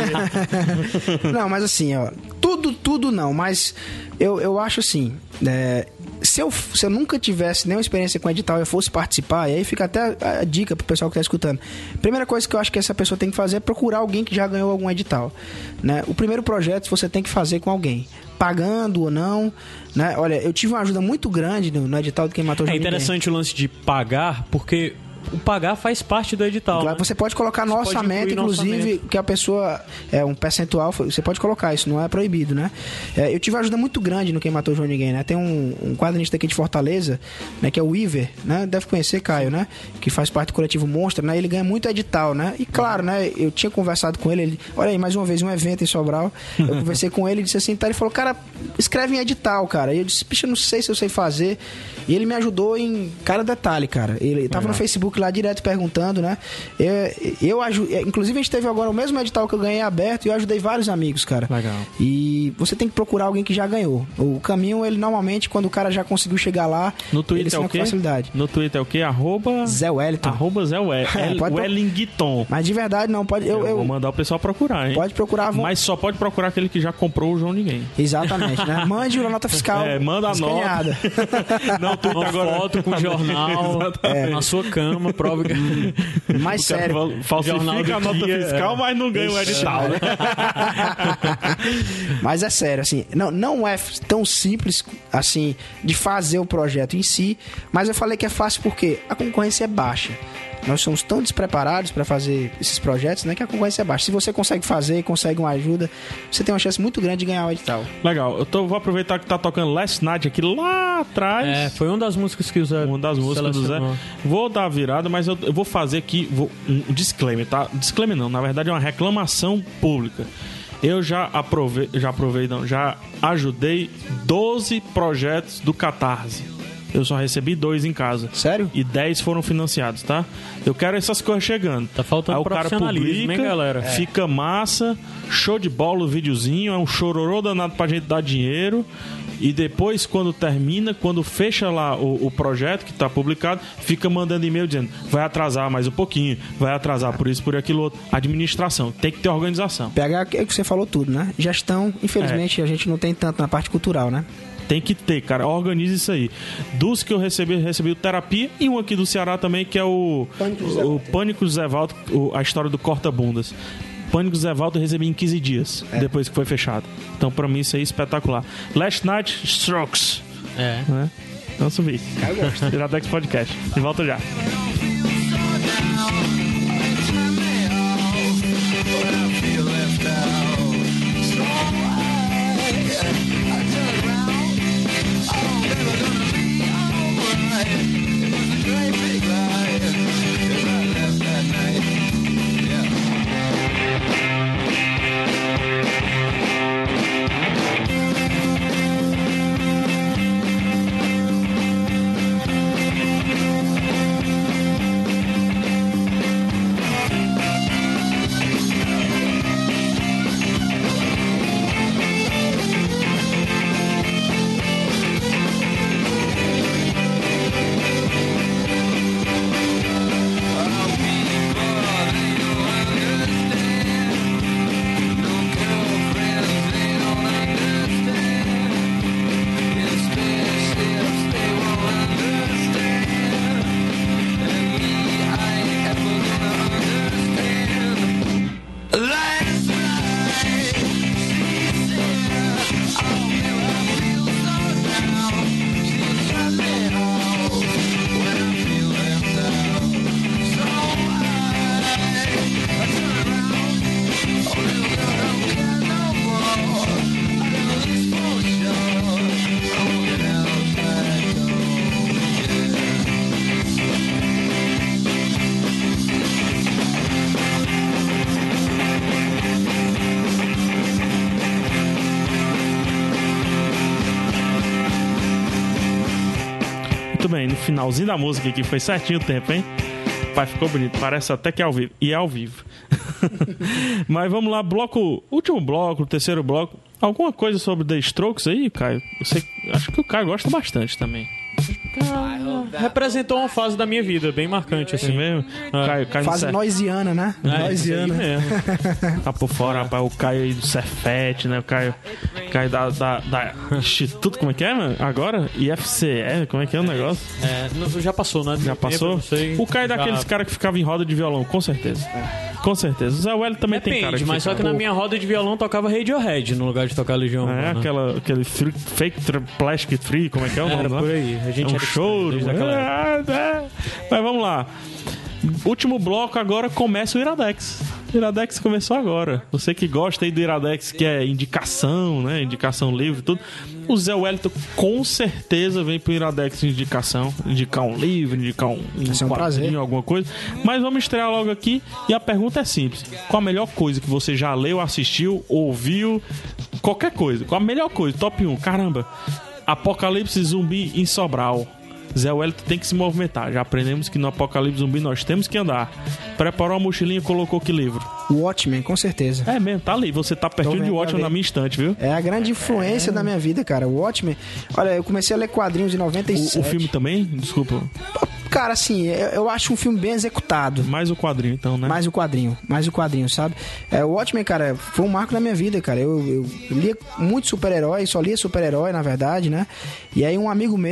Não, mas assim, ó, tudo, tudo não, mas eu, eu acho assim, é, se, eu, se eu nunca tivesse nenhuma experiência com edital e eu fosse participar, e aí fica até a, a dica pro pessoal que tá escutando. Primeira coisa que eu acho que essa pessoa tem que fazer é procurar alguém que já ganhou algum edital, né? O primeiro projeto você tem que fazer com alguém, pagando ou não, né? Olha, eu tive uma ajuda muito grande no, no edital do Quem Matou João É interessante Ninguém. O lance de pagar, porque o pagar faz parte do edital. Claro, né? você pode colocar no você orçamento, inclusive, orçamento. Que a pessoa é um percentual, você pode colocar, isso não é proibido, né? É, eu tive uma ajuda muito grande no Quem Matou João Ninguém, né? Tem um, um quadrinista aqui de Fortaleza, né, que é o Iver, né? Deve conhecer, Caio, né? Que faz parte do coletivo Monstro, né? Ele ganha muito edital, né? E claro, né? Eu tinha conversado com ele, ele olha aí, mais uma vez, um evento em Sobral, eu conversei com ele e disse assim, tá? Ele falou, cara, escreve em edital, cara. E eu disse, bicho, eu não sei se eu sei fazer. E ele me ajudou em cada detalhe, cara. Ele tava no Facebook lá direto perguntando, né? Eu, eu ajudei, inclusive a gente teve agora o mesmo edital que eu ganhei aberto e eu ajudei vários amigos, cara. Legal. E você tem que procurar alguém que já ganhou. O caminho, ele normalmente, quando o cara já conseguiu chegar lá, no Twitter ele é o quê? Facilidade. No Twitter é o quê? Arroba... Zé Wellington. Arroba Zé Wellington. É, pode Wellington. Mas de verdade não, pode... Eu, eu, eu vou mandar o pessoal procurar, hein? Pode procurar. Vão... Mas só pode procurar aquele que já comprou o João Ninguém. Exatamente, né? Mande a nota fiscal. É, manda a nota. Não, tu uma agora... foto com o jornal é. na sua cama. uma prova. Mas O cara sério, fal- falsifica a nota dia, fiscal, é. mas não ganha o edital, né? mas é sério, assim, não, não é tão simples, assim, de fazer o projeto em si, mas eu falei que é fácil porque a concorrência é baixa. Nós somos tão despreparados para fazer esses projetos, né, que a concorrência é baixa. Se você consegue fazer, consegue uma ajuda, você tem uma chance muito grande de ganhar o edital. Legal, eu tô, vou aproveitar que tá tocando Last Night aqui lá atrás. É, foi uma das músicas que o Zé Uma das músicas do Zé. selecionou. Vou dar a virada, mas eu, eu vou fazer aqui vou, um disclaimer, tá? Disclaimer não, na verdade é uma reclamação pública. Eu já aprovei, já aprovei, não, já ajudei doze projetos do Catarse. Eu só recebi dois em casa. Sério? E dez foram financiados, tá? Eu quero essas coisas chegando. Tá faltando Aí o cara profissionalismo, publica, hein, galera? fica massa, show de bola o videozinho, é um chororô danado pra gente dar dinheiro. E depois, quando termina, quando fecha lá o, o projeto que tá publicado, fica mandando e-mail dizendo, vai atrasar mais um pouquinho, vai atrasar por isso, por aquilo outro. Administração, tem que ter organização. P H, é que você falou tudo, né? Gestão, infelizmente, a gente não tem tanto na parte cultural, né? Tem que ter, cara. Organize isso aí. Dos que eu recebi, recebi o Terapia e um aqui do Ceará também, que é o Pânico do Zé o Walter. Pânico do Zé Walter, o- a história do corta-bundas. Pânico do Zé Walter eu recebi em quinze dias, depois que foi fechado. Então, pra mim, isso aí é espetacular. Last Night, Strokes. É. Né? Então, subir. Eu gosto. Iradex Podcast. De volta já. Muito bem, no finalzinho da música aqui foi certinho o tempo, hein? Pai, ficou bonito, parece até que é ao vivo. E é ao vivo. Mas vamos lá, bloco, último bloco, terceiro bloco. Alguma coisa sobre The Strokes aí, Caio? Eu sei, acho que o Caio gosta bastante também. Representou uma fase da minha vida, bem marcante, assim. Assim mesmo? Caio, Caio Fase no Cef- noisiana, né? É, isso aí noisiana. mesmo. Tá por fora, rapaz. O Caio aí do Cefet, né? O Caio, Caio da, da, da Instituto, como é que é, mano? Agora? I F C E, como é que é o negócio? É, não- já passou, né? Já passou? Não sei. O Caio é daqueles Já- caras que ficavam em roda de violão, com certeza. Com certeza. O Zé Welly também tem cara Depende, que mas só que ficava. na minha roda de violão tocava Radiohead no lugar de tocar Legião É, Urbana. aquela, aquele free, fake tra- plastic free, como é que é o nome Era lá? por aí. A gente É um era show. desde aquela época. É, é. Mas vamos lá. Último bloco agora começa o Iradex. O Iradex começou agora. Você que gosta aí do Iradex, que é indicação, né? Indicação livre e tudo. O Zé Wellington com certeza vem pro Iradex de indicação. Indicar um livro, indicar um, um Vai ser um quadrinho, prazer. alguma coisa. Mas vamos estrear logo aqui. E a pergunta é simples. Qual a melhor coisa que você já leu, assistiu, ouviu? Qualquer coisa. Qual a melhor coisa? Top um. Caramba. Apocalipse Zumbi em Sobral. Zé Wellington tem que se movimentar. Já aprendemos que no Apocalipse Zumbi nós temos que andar. Preparou a mochilinha e colocou que livro? Watchmen, com certeza. É mesmo, tá ali. Você tá pertinho Tô de vendo, Watchmen tá na minha estante, viu? É a grande influência da minha vida, cara. O Watchmen. Olha, eu comecei a ler quadrinhos em noventa e sete. O, o filme também? Desculpa. Cara, assim, eu, eu acho um filme bem executado. Mais o quadrinho, então, né? Mais o quadrinho, mais o quadrinho, sabe? É, o Watchmen, cara, foi um marco na minha vida, cara. Eu, eu lia muito super-herói, só lia super-herói, na verdade, né? E aí um amigo meu,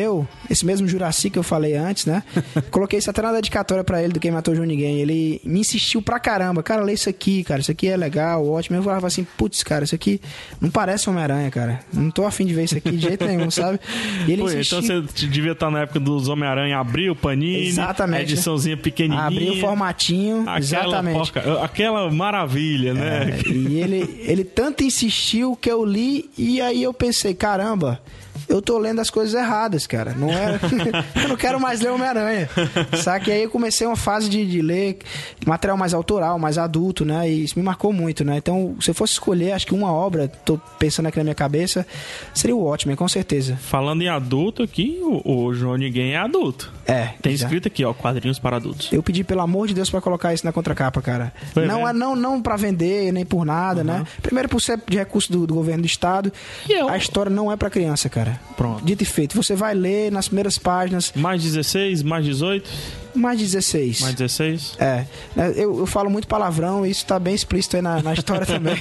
esse mesmo Juraci que eu falei antes, né? Coloquei isso até na dedicatória pra ele do Quem Matou João Ninguém. Ele me insistiu pra caramba. Cara, lê isso aqui, cara. Isso aqui é legal, ótimo. Eu falava assim, putz, cara, isso aqui não parece Homem-Aranha, cara. Não tô afim de ver isso aqui de jeito nenhum, sabe? E ele Pô, insistiu. então você devia estar na época dos Homem-Aranha, abriu o Panini, Exatamente. ediçãozinha pequenininha. Abriu o formatinho, aquela exatamente. Porca, aquela maravilha, né? É, e ele, ele tanto insistiu que eu li e aí eu pensei, caramba, eu tô lendo as coisas erradas, cara. Não é, eu não quero mais ler Homem-Aranha. Sabe? E aí eu comecei uma fase de, de ler material mais autoral, mais adulto, né? E isso me marcou muito, né? Então, se eu fosse escolher, acho que uma obra, tô pensando aqui na minha cabeça, seria o Watchmen, com certeza. Falando em adulto aqui, o, o João Ninguém é adulto. É. Tem já. escrito aqui, ó, quadrinhos para adultos. Eu pedi, pelo amor de Deus, pra colocar isso na contracapa, cara. Foi não, é, não, não pra vender, nem por nada, uhum. né? Primeiro por ser de recurso do, do governo do estado. E eu... A história não é pra criança, cara. Pronto. Dito e feito. Você vai ler nas primeiras páginas. Mais dezesseis, mais dezoito? Mais dezesseis. Mais dezesseis? É. Eu, eu falo muito palavrão e isso tá bem explícito aí na, na história também.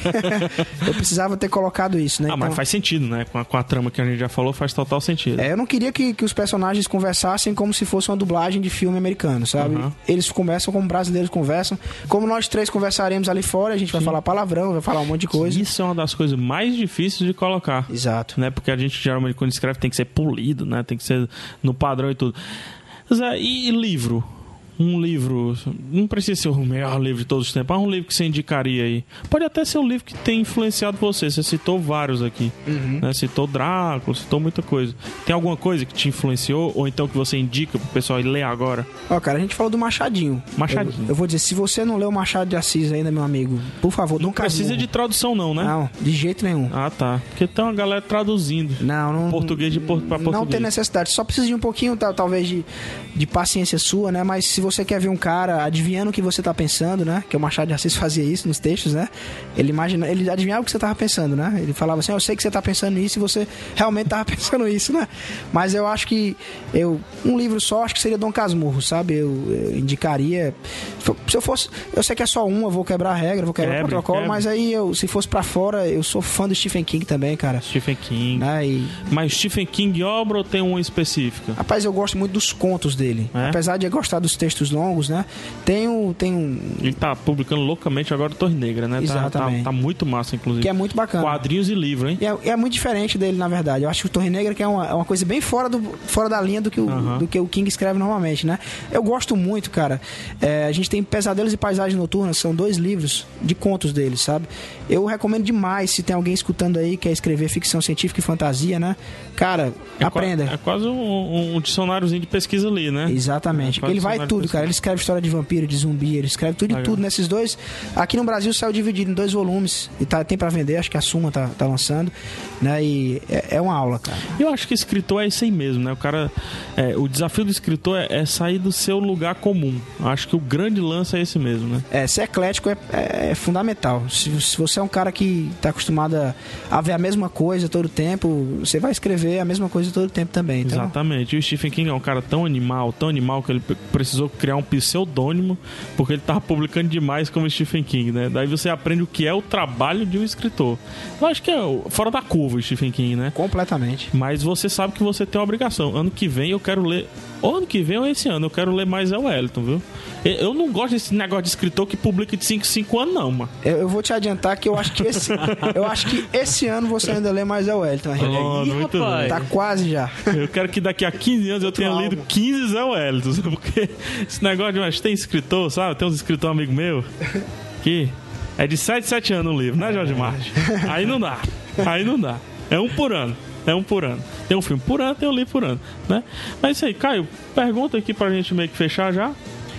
Eu precisava ter colocado isso, né? Ah, então... mas faz sentido, né? Com a, com a trama que a gente já falou, faz total sentido. É, eu não queria que, que os personagens conversassem como se fosse uma dublagem de filme americano, sabe? Uhum. Eles conversam como brasileiros conversam. Como nós três conversaremos ali fora, a gente vai Sim. falar palavrão, vai falar um monte de coisa. Isso é uma das coisas mais difíceis de colocar. Exato. Né? Porque a gente geralmente, quando escreve, tem que ser polido, né? Tem que ser no padrão e tudo. Zé, e livro? Um livro, não precisa ser o melhor livro de todos os tempos, mas um livro que você indicaria aí. Pode até ser um livro que tem influenciado você. Você citou vários aqui. Uhum. Né? Citou Drácula, citou muita coisa. Tem alguma coisa que te influenciou? Ou então que você indica pro pessoal ir ler agora? Ó, cara, a gente falou do Machadinho. Machadinho. Eu, eu vou dizer, se você não leu o Machado de Assis ainda, meu amigo, por favor, não precisa de tradução não, né? Não, de jeito nenhum. Ah, tá. Porque tem uma galera traduzindo. Não, não. Português de por, pra português. Não tem necessidade. Só precisa de um pouquinho, talvez, de, de paciência sua, né? Mas se você quer ver um cara adivinhando o que você tá pensando, né? Que o Machado de Assis fazia isso nos textos, né? Ele imagina, ele adivinhava o que você tava pensando, né? Ele falava assim, eu sei que você tá pensando nisso e você realmente tava pensando isso, né? Mas eu acho que eu, um livro só, acho que seria Dom Casmurro, sabe? Eu, eu indicaria, se eu fosse, eu sei que é só um, eu vou quebrar a regra, vou quebrar quebre, o protocolo, quebre. mas aí eu, se fosse pra fora, eu sou fã do Stephen King também, cara. Stephen King. Né? E... Mas Stephen King obra ou tem uma específica? Rapaz, eu gosto muito dos contos dele. É? Apesar de eu gostar dos textos longos, né? Tem um, tem um... Ele tá publicando loucamente agora o Torre Negra, né? Exatamente. Tá, tá, tá muito massa, inclusive. Que é muito bacana. Quadrinhos e livro, hein? E é, é muito diferente dele, na verdade. Eu acho que o Torre Negra que é uma, é uma coisa bem fora, do, fora da linha do que, o, uhum. do que o King escreve normalmente, né? Eu gosto muito, cara. É, a gente tem Pesadelos e Paisagens Noturnas, são dois livros de contos dele, sabe? Eu recomendo demais, se tem alguém escutando aí que quer escrever ficção científica e fantasia, né? Cara, é aprenda. Qua, é quase um, um dicionáriozinho de pesquisa ali, né? Exatamente. É Porque ele vai tudo, cara. Ele escreve história de vampiro, de zumbi, ele escreve tudo e tudo nesses dois. Aqui no Brasil saiu dividido em dois volumes e tá, tem pra vender, acho que a Suma tá, tá lançando, né? E é, é uma aula, cara. Eu acho que escritor é isso aí mesmo, né? O cara, é, o desafio do escritor é, é sair do seu lugar comum. Acho que o grande lance é esse mesmo, né? É, ser eclético é, é, é fundamental. Se, se você é um cara que tá acostumado a, a ver a mesma coisa todo o tempo, você vai escrever a mesma coisa todo o tempo também. Então... Exatamente. E o Stephen King é um cara tão animal, tão animal que ele precisou criar um pseudônimo porque ele tava publicando demais como Stephen King, né? Daí você aprende o que é o trabalho de um escritor. Eu acho que é fora da curva o Stephen King, né? Completamente. Mas você sabe que você tem uma obrigação. Ano que vem eu quero ler... Ou ano que vem ou esse ano eu quero ler mais Zé Wellington, viu? Eu não gosto desse negócio de escritor que publica de cinco em cinco anos, não, mano. Eu, eu vou te adiantar que eu acho que esse, eu acho que esse ano você ainda lê mais Zé Wellington. Oh, Ih, muito rapaz. bem. Tá quase já. Eu quero que daqui a quinze anos eu tenha Outro lido álbum. quinze Zé Wellington, porque esse negócio de mas tem escritor, sabe? Tem uns escritores amigo meu que é de sete, sete anos o livro, né, Jorge Martins? Aí não dá. Aí não dá. É um por ano. É um por ano. Tem um filme por ano, tem um livro por ano, né? Mas isso aí, Caio, pergunta aqui pra gente meio que fechar já.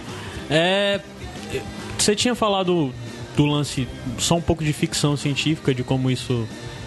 É, você tinha falado do lance, só um pouco de ficção científica, de como isso...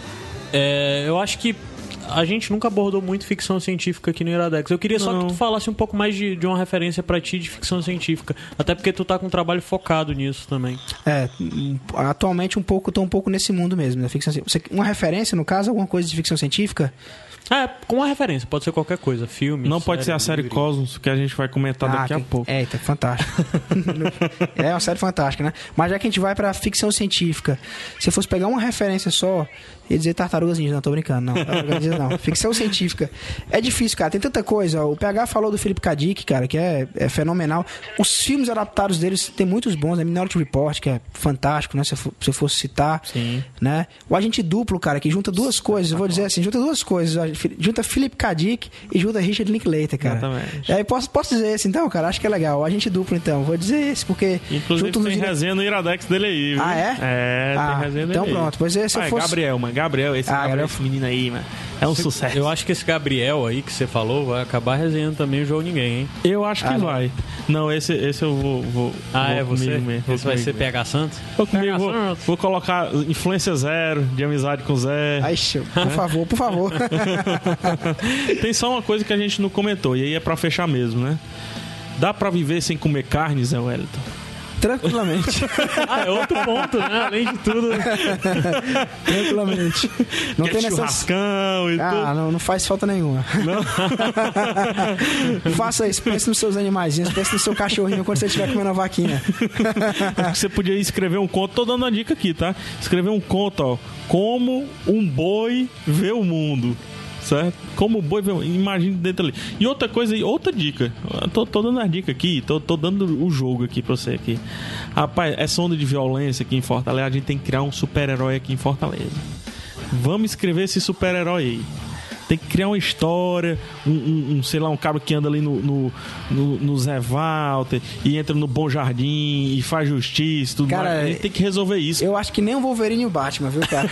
É, eu acho que a gente nunca abordou muito ficção científica aqui no Iradex. Eu queria só Não. que tu falasse um pouco mais de, de uma referência pra ti de ficção científica. Até porque tu tá com um trabalho focado nisso também. É, atualmente um pouco, tô um pouco nesse mundo mesmo, da ficção científica. Uma referência, no caso, alguma coisa de ficção científica? É, com uma referência, pode ser qualquer coisa, filme. Não pode ser a série livro. Cosmos, que a gente vai comentar Ah, daqui a que- pouco. Eita, fantástico. É uma série fantástica, né? Mas já que a gente vai pra ficção científica, se eu fosse pegar uma referência só, ia dizer Tartarugas Ninja, não, tô brincando, não. Tartarugas Ninja, não. Ficção científica. É difícil, cara, tem tanta coisa. O P H falou do Philip K. Dick, cara, que é, é fenomenal. Os filmes adaptados deles tem muitos bons, né? Minority Report, que é fantástico, né? Se eu, for- se eu fosse citar. Sim. Né? O Agente Duplo, cara, que junta duas coisas, eu vou dizer assim, junta duas coisas. Junta Philip K. Dick e junta Richard Linklater, cara. Exatamente. E aí posso, posso dizer esse então, cara? Acho que é legal. O Agente Duplo, então. Vou dizer esse, porque... Inclusive junto nos tem dire- resenha no Iradex dele aí, viu? Ah, é? É, Ah, tem resenha dele então aí. pronto. Pois é, se eu Ah, é fosse... Gabriel, mano. Gabriel, esse, Ah, Gabriel, Gabriel- esse menino aí, mano. É um sucesso. Eu acho que esse Gabriel aí que você falou vai acabar resenhando também o Jogo Ninguém, hein? Eu acho que Ah, vai. Não, esse, esse eu vou. vou Ah, vou é você? comigo mesmo, vou Esse vai comigo ser mesmo. P H Santos? Vou comigo, P H vou, Santos. vou colocar influência zero de amizade com o Zé. Ai, show. Por favor, por favor. Tem só uma coisa que a gente não comentou, e aí é pra fechar mesmo, né? Dá pra viver sem comer carne, Zé Wellington? Tranquilamente. Ah, é outro ponto, né? Além de tudo. Tranquilamente. Não Quer tem necessidade. churrascão e Ah, tudo. não, não faz falta nenhuma. Faça isso, pense nos seus animaizinhos, pense no seu cachorrinho quando você estiver comendo a vaquinha. Acho que você podia escrever um conto. Tô dando uma dica aqui, tá? Escrever um conto, ó. Como um boi vê o mundo. Certo? Como o boi vê o mundo. Imagine dentro ali. E outra coisa, outra dica. Eu Tô, tô dando a dica aqui. Tô, tô dando o jogo aqui pra você aqui. Rapaz, essa onda de violência aqui em Fortaleza, a gente tem que criar um super-herói aqui em Fortaleza. Vamos escrever esse super-herói aí. Tem que criar uma história, um, um, um, sei lá, um cara que anda ali no, no, no, no Zé Walter e entra no Bom Jardim e faz justiça e tudo Cara, mais. A gente tem que resolver isso. Eu acho que nem o Wolverine e o Batman, viu, cara?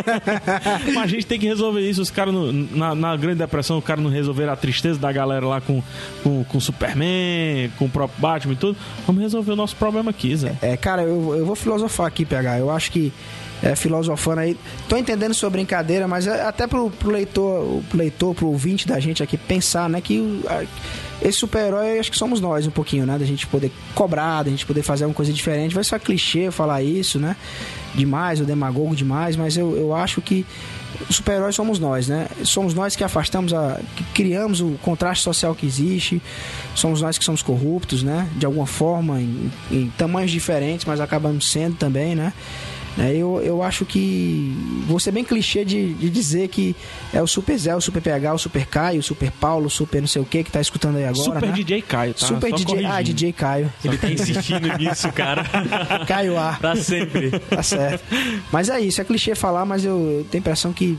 Mas a gente tem que resolver isso. Os caras, no- na, na Grande Depressão, os caras não resolveram a tristeza da galera lá com, com, com o Superman, com o próprio Batman e tudo. Vamos resolver o nosso problema aqui, Zé. É, cara, eu, eu vou filosofar aqui, P H. Eu acho que, é, filosofando aí, tô entendendo sua brincadeira, mas é até pro, pro leitor, pro leitor, pro ouvinte da gente aqui, pensar, né, que o- a- esse super-herói, acho que somos nós um pouquinho, né, da gente poder cobrar, da gente poder fazer alguma coisa diferente. Vai ser clichê eu falar isso, né, demais, ou demagogo demais, mas eu, eu acho que o super-herói somos nós, né? Somos nós que afastamos, a, que criamos o contraste social que existe, somos nós que somos corruptos, né? De alguma forma, em, em tamanhos diferentes, mas acabamos sendo também, né? É, Eu, eu acho que vou ser bem clichê de, de dizer que é o Super Zé, o Super P H, o Super Caio, o Super Paulo, o Super não sei o que que tá escutando aí agora, Super né? D J Caio, tá? Super Só D J, ah, corrigindo. D J Caio. Ele tá insistindo nisso, cara. Caio A. Pra sempre. Tá certo. Mas é isso, é clichê falar, mas eu, eu tenho a impressão que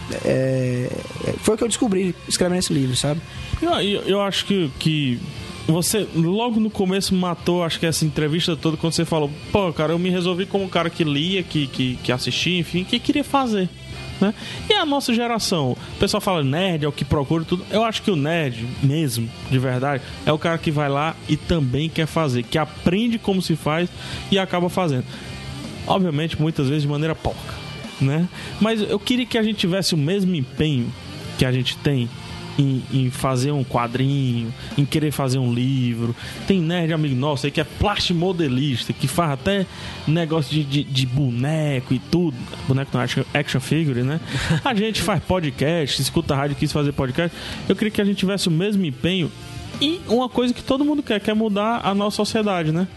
é, é, foi o que eu descobri escrevendo esse livro, sabe? Eu, eu, eu acho que, que você logo no começo matou, acho que essa entrevista toda, quando você falou, pô, cara, eu me resolvi como um cara que lia, que, que, que assistia, enfim, que queria fazer. Né? E a nossa geração, o pessoal fala nerd, é o que procura tudo. Eu acho que o nerd, mesmo, de verdade, é o cara que vai lá e também quer fazer, que aprende como se faz e acaba fazendo. Obviamente, muitas vezes de maneira porca, né? Mas eu queria que a gente tivesse o mesmo empenho que a gente tem em, em fazer um quadrinho, em querer fazer um livro. Tem nerd amigo nosso aí que é plastimodelista, que faz até negócio de, de, de boneco e tudo. Boneco não, action, action figure, né? A gente faz podcast, escuta rádio, quis fazer podcast. Eu queria que a gente tivesse o mesmo empenho e uma coisa que todo mundo quer, que é mudar a nossa sociedade, né?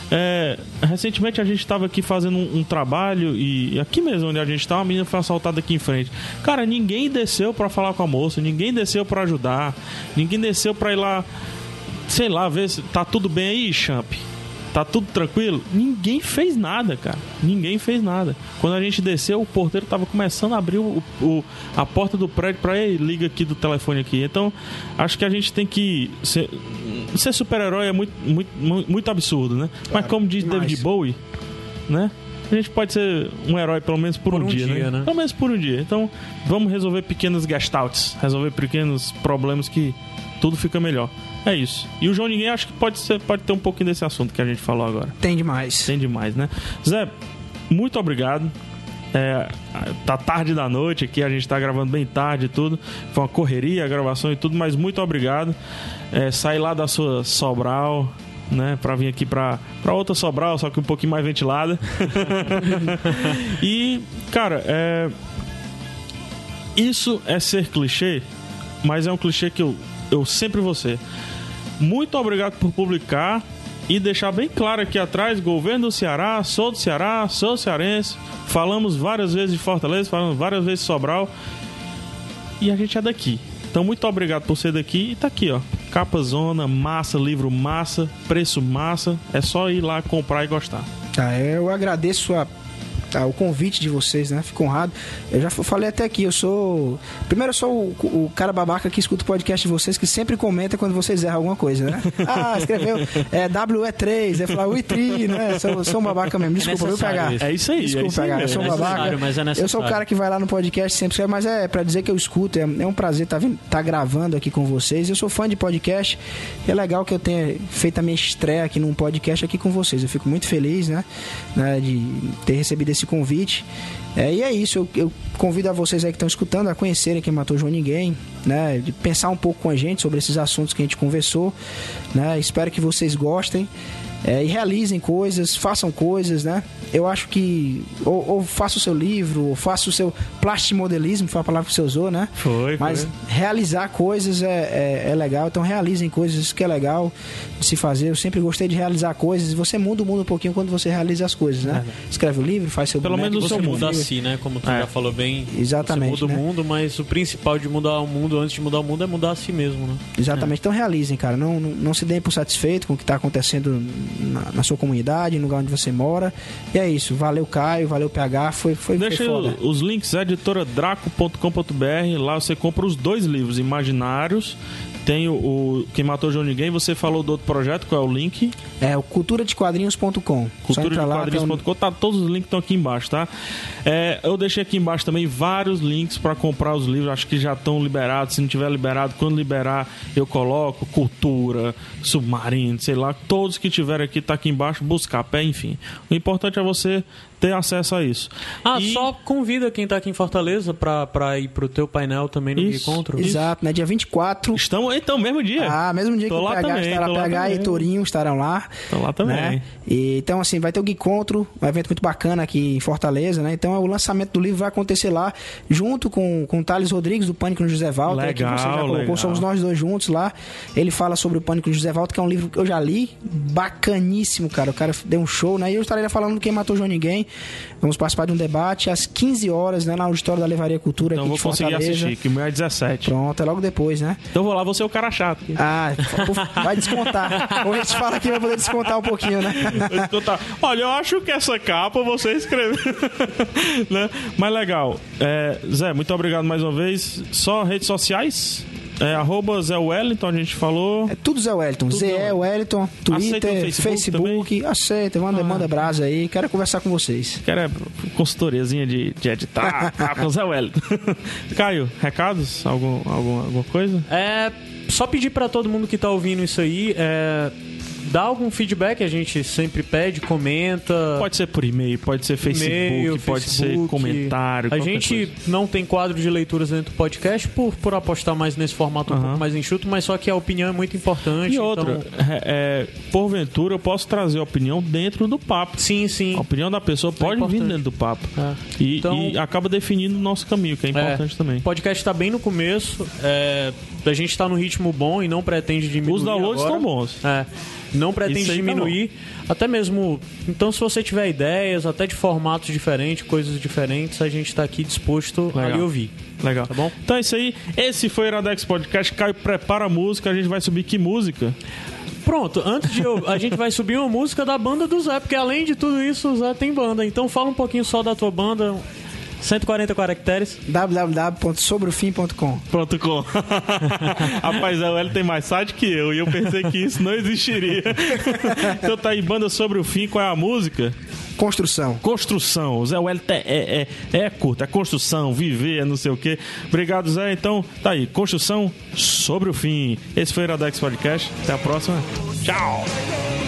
É, recentemente a gente estava aqui fazendo um, um trabalho e aqui mesmo onde a gente estava, a menina foi assaltada aqui em frente. Cara, ninguém desceu pra falar com a moça, ninguém desceu pra ajudar, ninguém desceu pra ir lá, sei lá, ver se tá tudo bem aí, Champ. Tá tudo tranquilo? Ninguém fez nada, cara. Ninguém fez nada. Quando a gente desceu, o porteiro tava começando a abrir o, o, a porta do prédio pra ele, liga aqui do telefone aqui. Então, acho que a gente tem que ser, ser super-herói é muito, muito, muito, muito absurdo, né? Mas como diz demais. David Bowie, né? A gente pode ser um herói pelo menos por, Por um, um dia, dia, né? né? Pelo menos por um dia. Então, vamos resolver pequenos gastaltes, resolver pequenos problemas que tudo fica melhor. É isso. E o João Ninguém acho que pode, ser, pode ter um pouquinho desse assunto que a gente falou agora. Tem demais. Tem demais, né? Zé, muito obrigado. É, tá tarde da noite aqui, a gente tá gravando bem tarde e tudo. Foi uma correria, a gravação e tudo, mas muito obrigado. É, sair lá da sua Sobral, né, pra vir aqui pra, pra outra Sobral, só que um pouquinho mais ventilada. E, cara, é, Isso é ser clichê, mas é um clichê que eu, eu sempre vou ser. Muito obrigado por publicar e deixar bem claro aqui atrás: governo do Ceará, sou do Ceará, sou cearense. Falamos várias vezes de Fortaleza, falamos várias vezes de Sobral. E a gente é daqui. Então, muito obrigado por ser daqui. E tá aqui, ó. Capa zona, massa, livro massa, preço massa. É só ir lá comprar e gostar. Ah, eu agradeço a, a, o convite de vocês, né? Fico honrado. Eu já falei até aqui, eu sou... Primeiro, eu sou o, o cara babaca que escuta o podcast de vocês, que sempre comenta quando vocês erram alguma coisa, né? Ah, escreveu é, W E três, é falar U I T R I, né? Sou, sou um babaca mesmo. Desculpa, viu, P H? É isso aí. Desculpa, é isso aí P H. Eu sou um é babaca. mas é eu sou o cara que vai lá no podcast sempre escreve, mas é pra dizer que eu escuto. É, é um prazer estar tá, tá gravando aqui com vocês. Eu sou fã de podcast. E é legal que eu tenha feito a minha estreia aqui num podcast aqui com vocês. Eu fico muito feliz, né? né de ter recebido esse convite. É, e é isso, eu, eu convido a vocês aí que estão escutando a conhecerem Quem Matou João Ninguém, né? De pensar um pouco com a gente sobre esses assuntos que a gente conversou, né? Espero que vocês gostem. É, e realizem coisas, façam coisas, né? Eu acho que ou, ou faça o seu livro, ou faça o seu plastimodelismo, foi a palavra que você usou, né? Foi, Mas foi. realizar coisas é, é, é legal, então realizem coisas, isso que é legal de se fazer. Eu sempre gostei de realizar coisas, e você muda o mundo um pouquinho quando você realiza as coisas, né? É. Escreve o livro, faz seu Pelo boneco, menos o Você seu muda mundo. a si, né? Como tu É. já falou bem. Exatamente, Você muda né? o mundo, mas o principal de mudar o mundo antes de mudar o mundo é mudar a si mesmo, né? Exatamente, então realizem, cara. Não, não, não se deem por satisfeito com o que está acontecendo na, na sua comunidade, no lugar onde você mora. E é isso. Valeu, Caio. Valeu, P H. Foi, foi, Deixa foi foda. os links, editora draco ponto com ponto b r. Lá você compra os dois livros imaginários. Tem o, o Quem Matou João Ninguém. Você falou do outro projeto, qual é o link? É o cultura de quadrinhos ponto com. cultura de quadrinhos ponto com. Tá, todos os links estão aqui embaixo, tá? É, eu deixei aqui embaixo também vários links para comprar os livros. Acho que já estão liberados. Se não tiver liberado, quando liberar, eu coloco Cultura, Submarino, sei lá. Todos que tiverem aqui, tá aqui embaixo. Buscar, pé, enfim. O importante é você ter acesso a isso. Ah, E- só convida quem tá aqui em Fortaleza pra, pra ir pro teu painel também no Isso, encontro. Exato, né? Dia vinte e quatro. Estamos, então, mesmo dia. Ah, mesmo dia Tô que o lá P H também, estará, tô lá P H também. e Torinho estarão lá. Tô lá também. Né? E, então, assim, vai ter o Geekontro, um evento muito bacana aqui em Fortaleza, né? Então, o lançamento do livro vai acontecer lá, junto com, com o Thales Rodrigues, do Pânico no José Walter, Legal, que você já colocou, legal. somos nós dois juntos lá. Ele fala sobre o Pânico no José Walter, que é um livro que eu já li, bacaníssimo, cara. O cara deu um show, né? E eu estarei falando do Quem Matou João Ninguém. Vamos participar de um debate às quinze horas, né? Na auditório da Levaria Cultura Então aqui vou de conseguir Fortaleza. assistir, que o meu é dezessete. Pronto, é logo depois, né? Então vou lá, vou ser o cara chato. Ah, vai descontar. Ou a gente fala aqui, vai poder descontar um pouquinho, né? Eu tô- Olha, eu acho que essa capa você escreveu. Né? Mas legal. É, Zé, muito obrigado mais uma vez. Só redes sociais? É, arroba Zé Wellington, a gente falou. É tudo Zé Wellington. Tudo Zé Zé Wellington, Aceita Twitter, o Facebook Facebook. Aceita, manda, Ah. manda brasa aí. Quero conversar com vocês. Quero é consultoriazinha de, de editar tá, com o Zé Wellington. Caio, recados? Algum, algum, alguma coisa? É, só pedir pra todo mundo que tá ouvindo isso aí, é, dá algum feedback, a gente sempre pede, comenta. Pode ser por e-mail, pode ser Facebook, e-mail, pode Facebook. ser comentário. A qualquer gente coisa. não tem quadro de leituras dentro do podcast por, por apostar mais nesse formato um Aham. pouco mais enxuto, mas só que a opinião é muito importante. E outra, então- é, é, porventura eu posso trazer a opinião dentro do papo. Sim, sim. A opinião da pessoa pode vir importante. dentro do papo. É. E, Então- e acaba definindo o nosso caminho, que é importante É, também. O podcast está bem no começo. É, a gente está no ritmo bom e não pretende diminuir. Os downloads agora. estão bons. É, não pretende Isso aí tá diminuir. Até mesmo. Então, se você tiver ideias, até de formatos diferentes, coisas diferentes, a gente está aqui disposto a Legal. lhe ouvir. Legal. Tá bom? Então é isso aí. Esse foi o Iradex Podcast. Caio, prepara a música. A gente vai subir que música? Pronto, antes de eu. A gente vai subir uma música da banda do Zé, porque além de tudo isso, o Zé tem banda. Então, fala um pouquinho só da tua banda. cento e quarenta caracteres. w w w ponto sobre o fim ponto com. Pronto, com. Rapaz, o Hélio tem mais site que eu. E eu pensei que isso não existiria. Então tá aí, Banda Sobre o Fim. Qual é a música? Construção. Construção. O Zé Wellington é, é, é, é curto, é construção, viver, é não sei o quê. Obrigado, Zé. Então, tá aí. Construção sobre o fim. Esse foi o Iradex Podcast. Até a próxima. Tchau.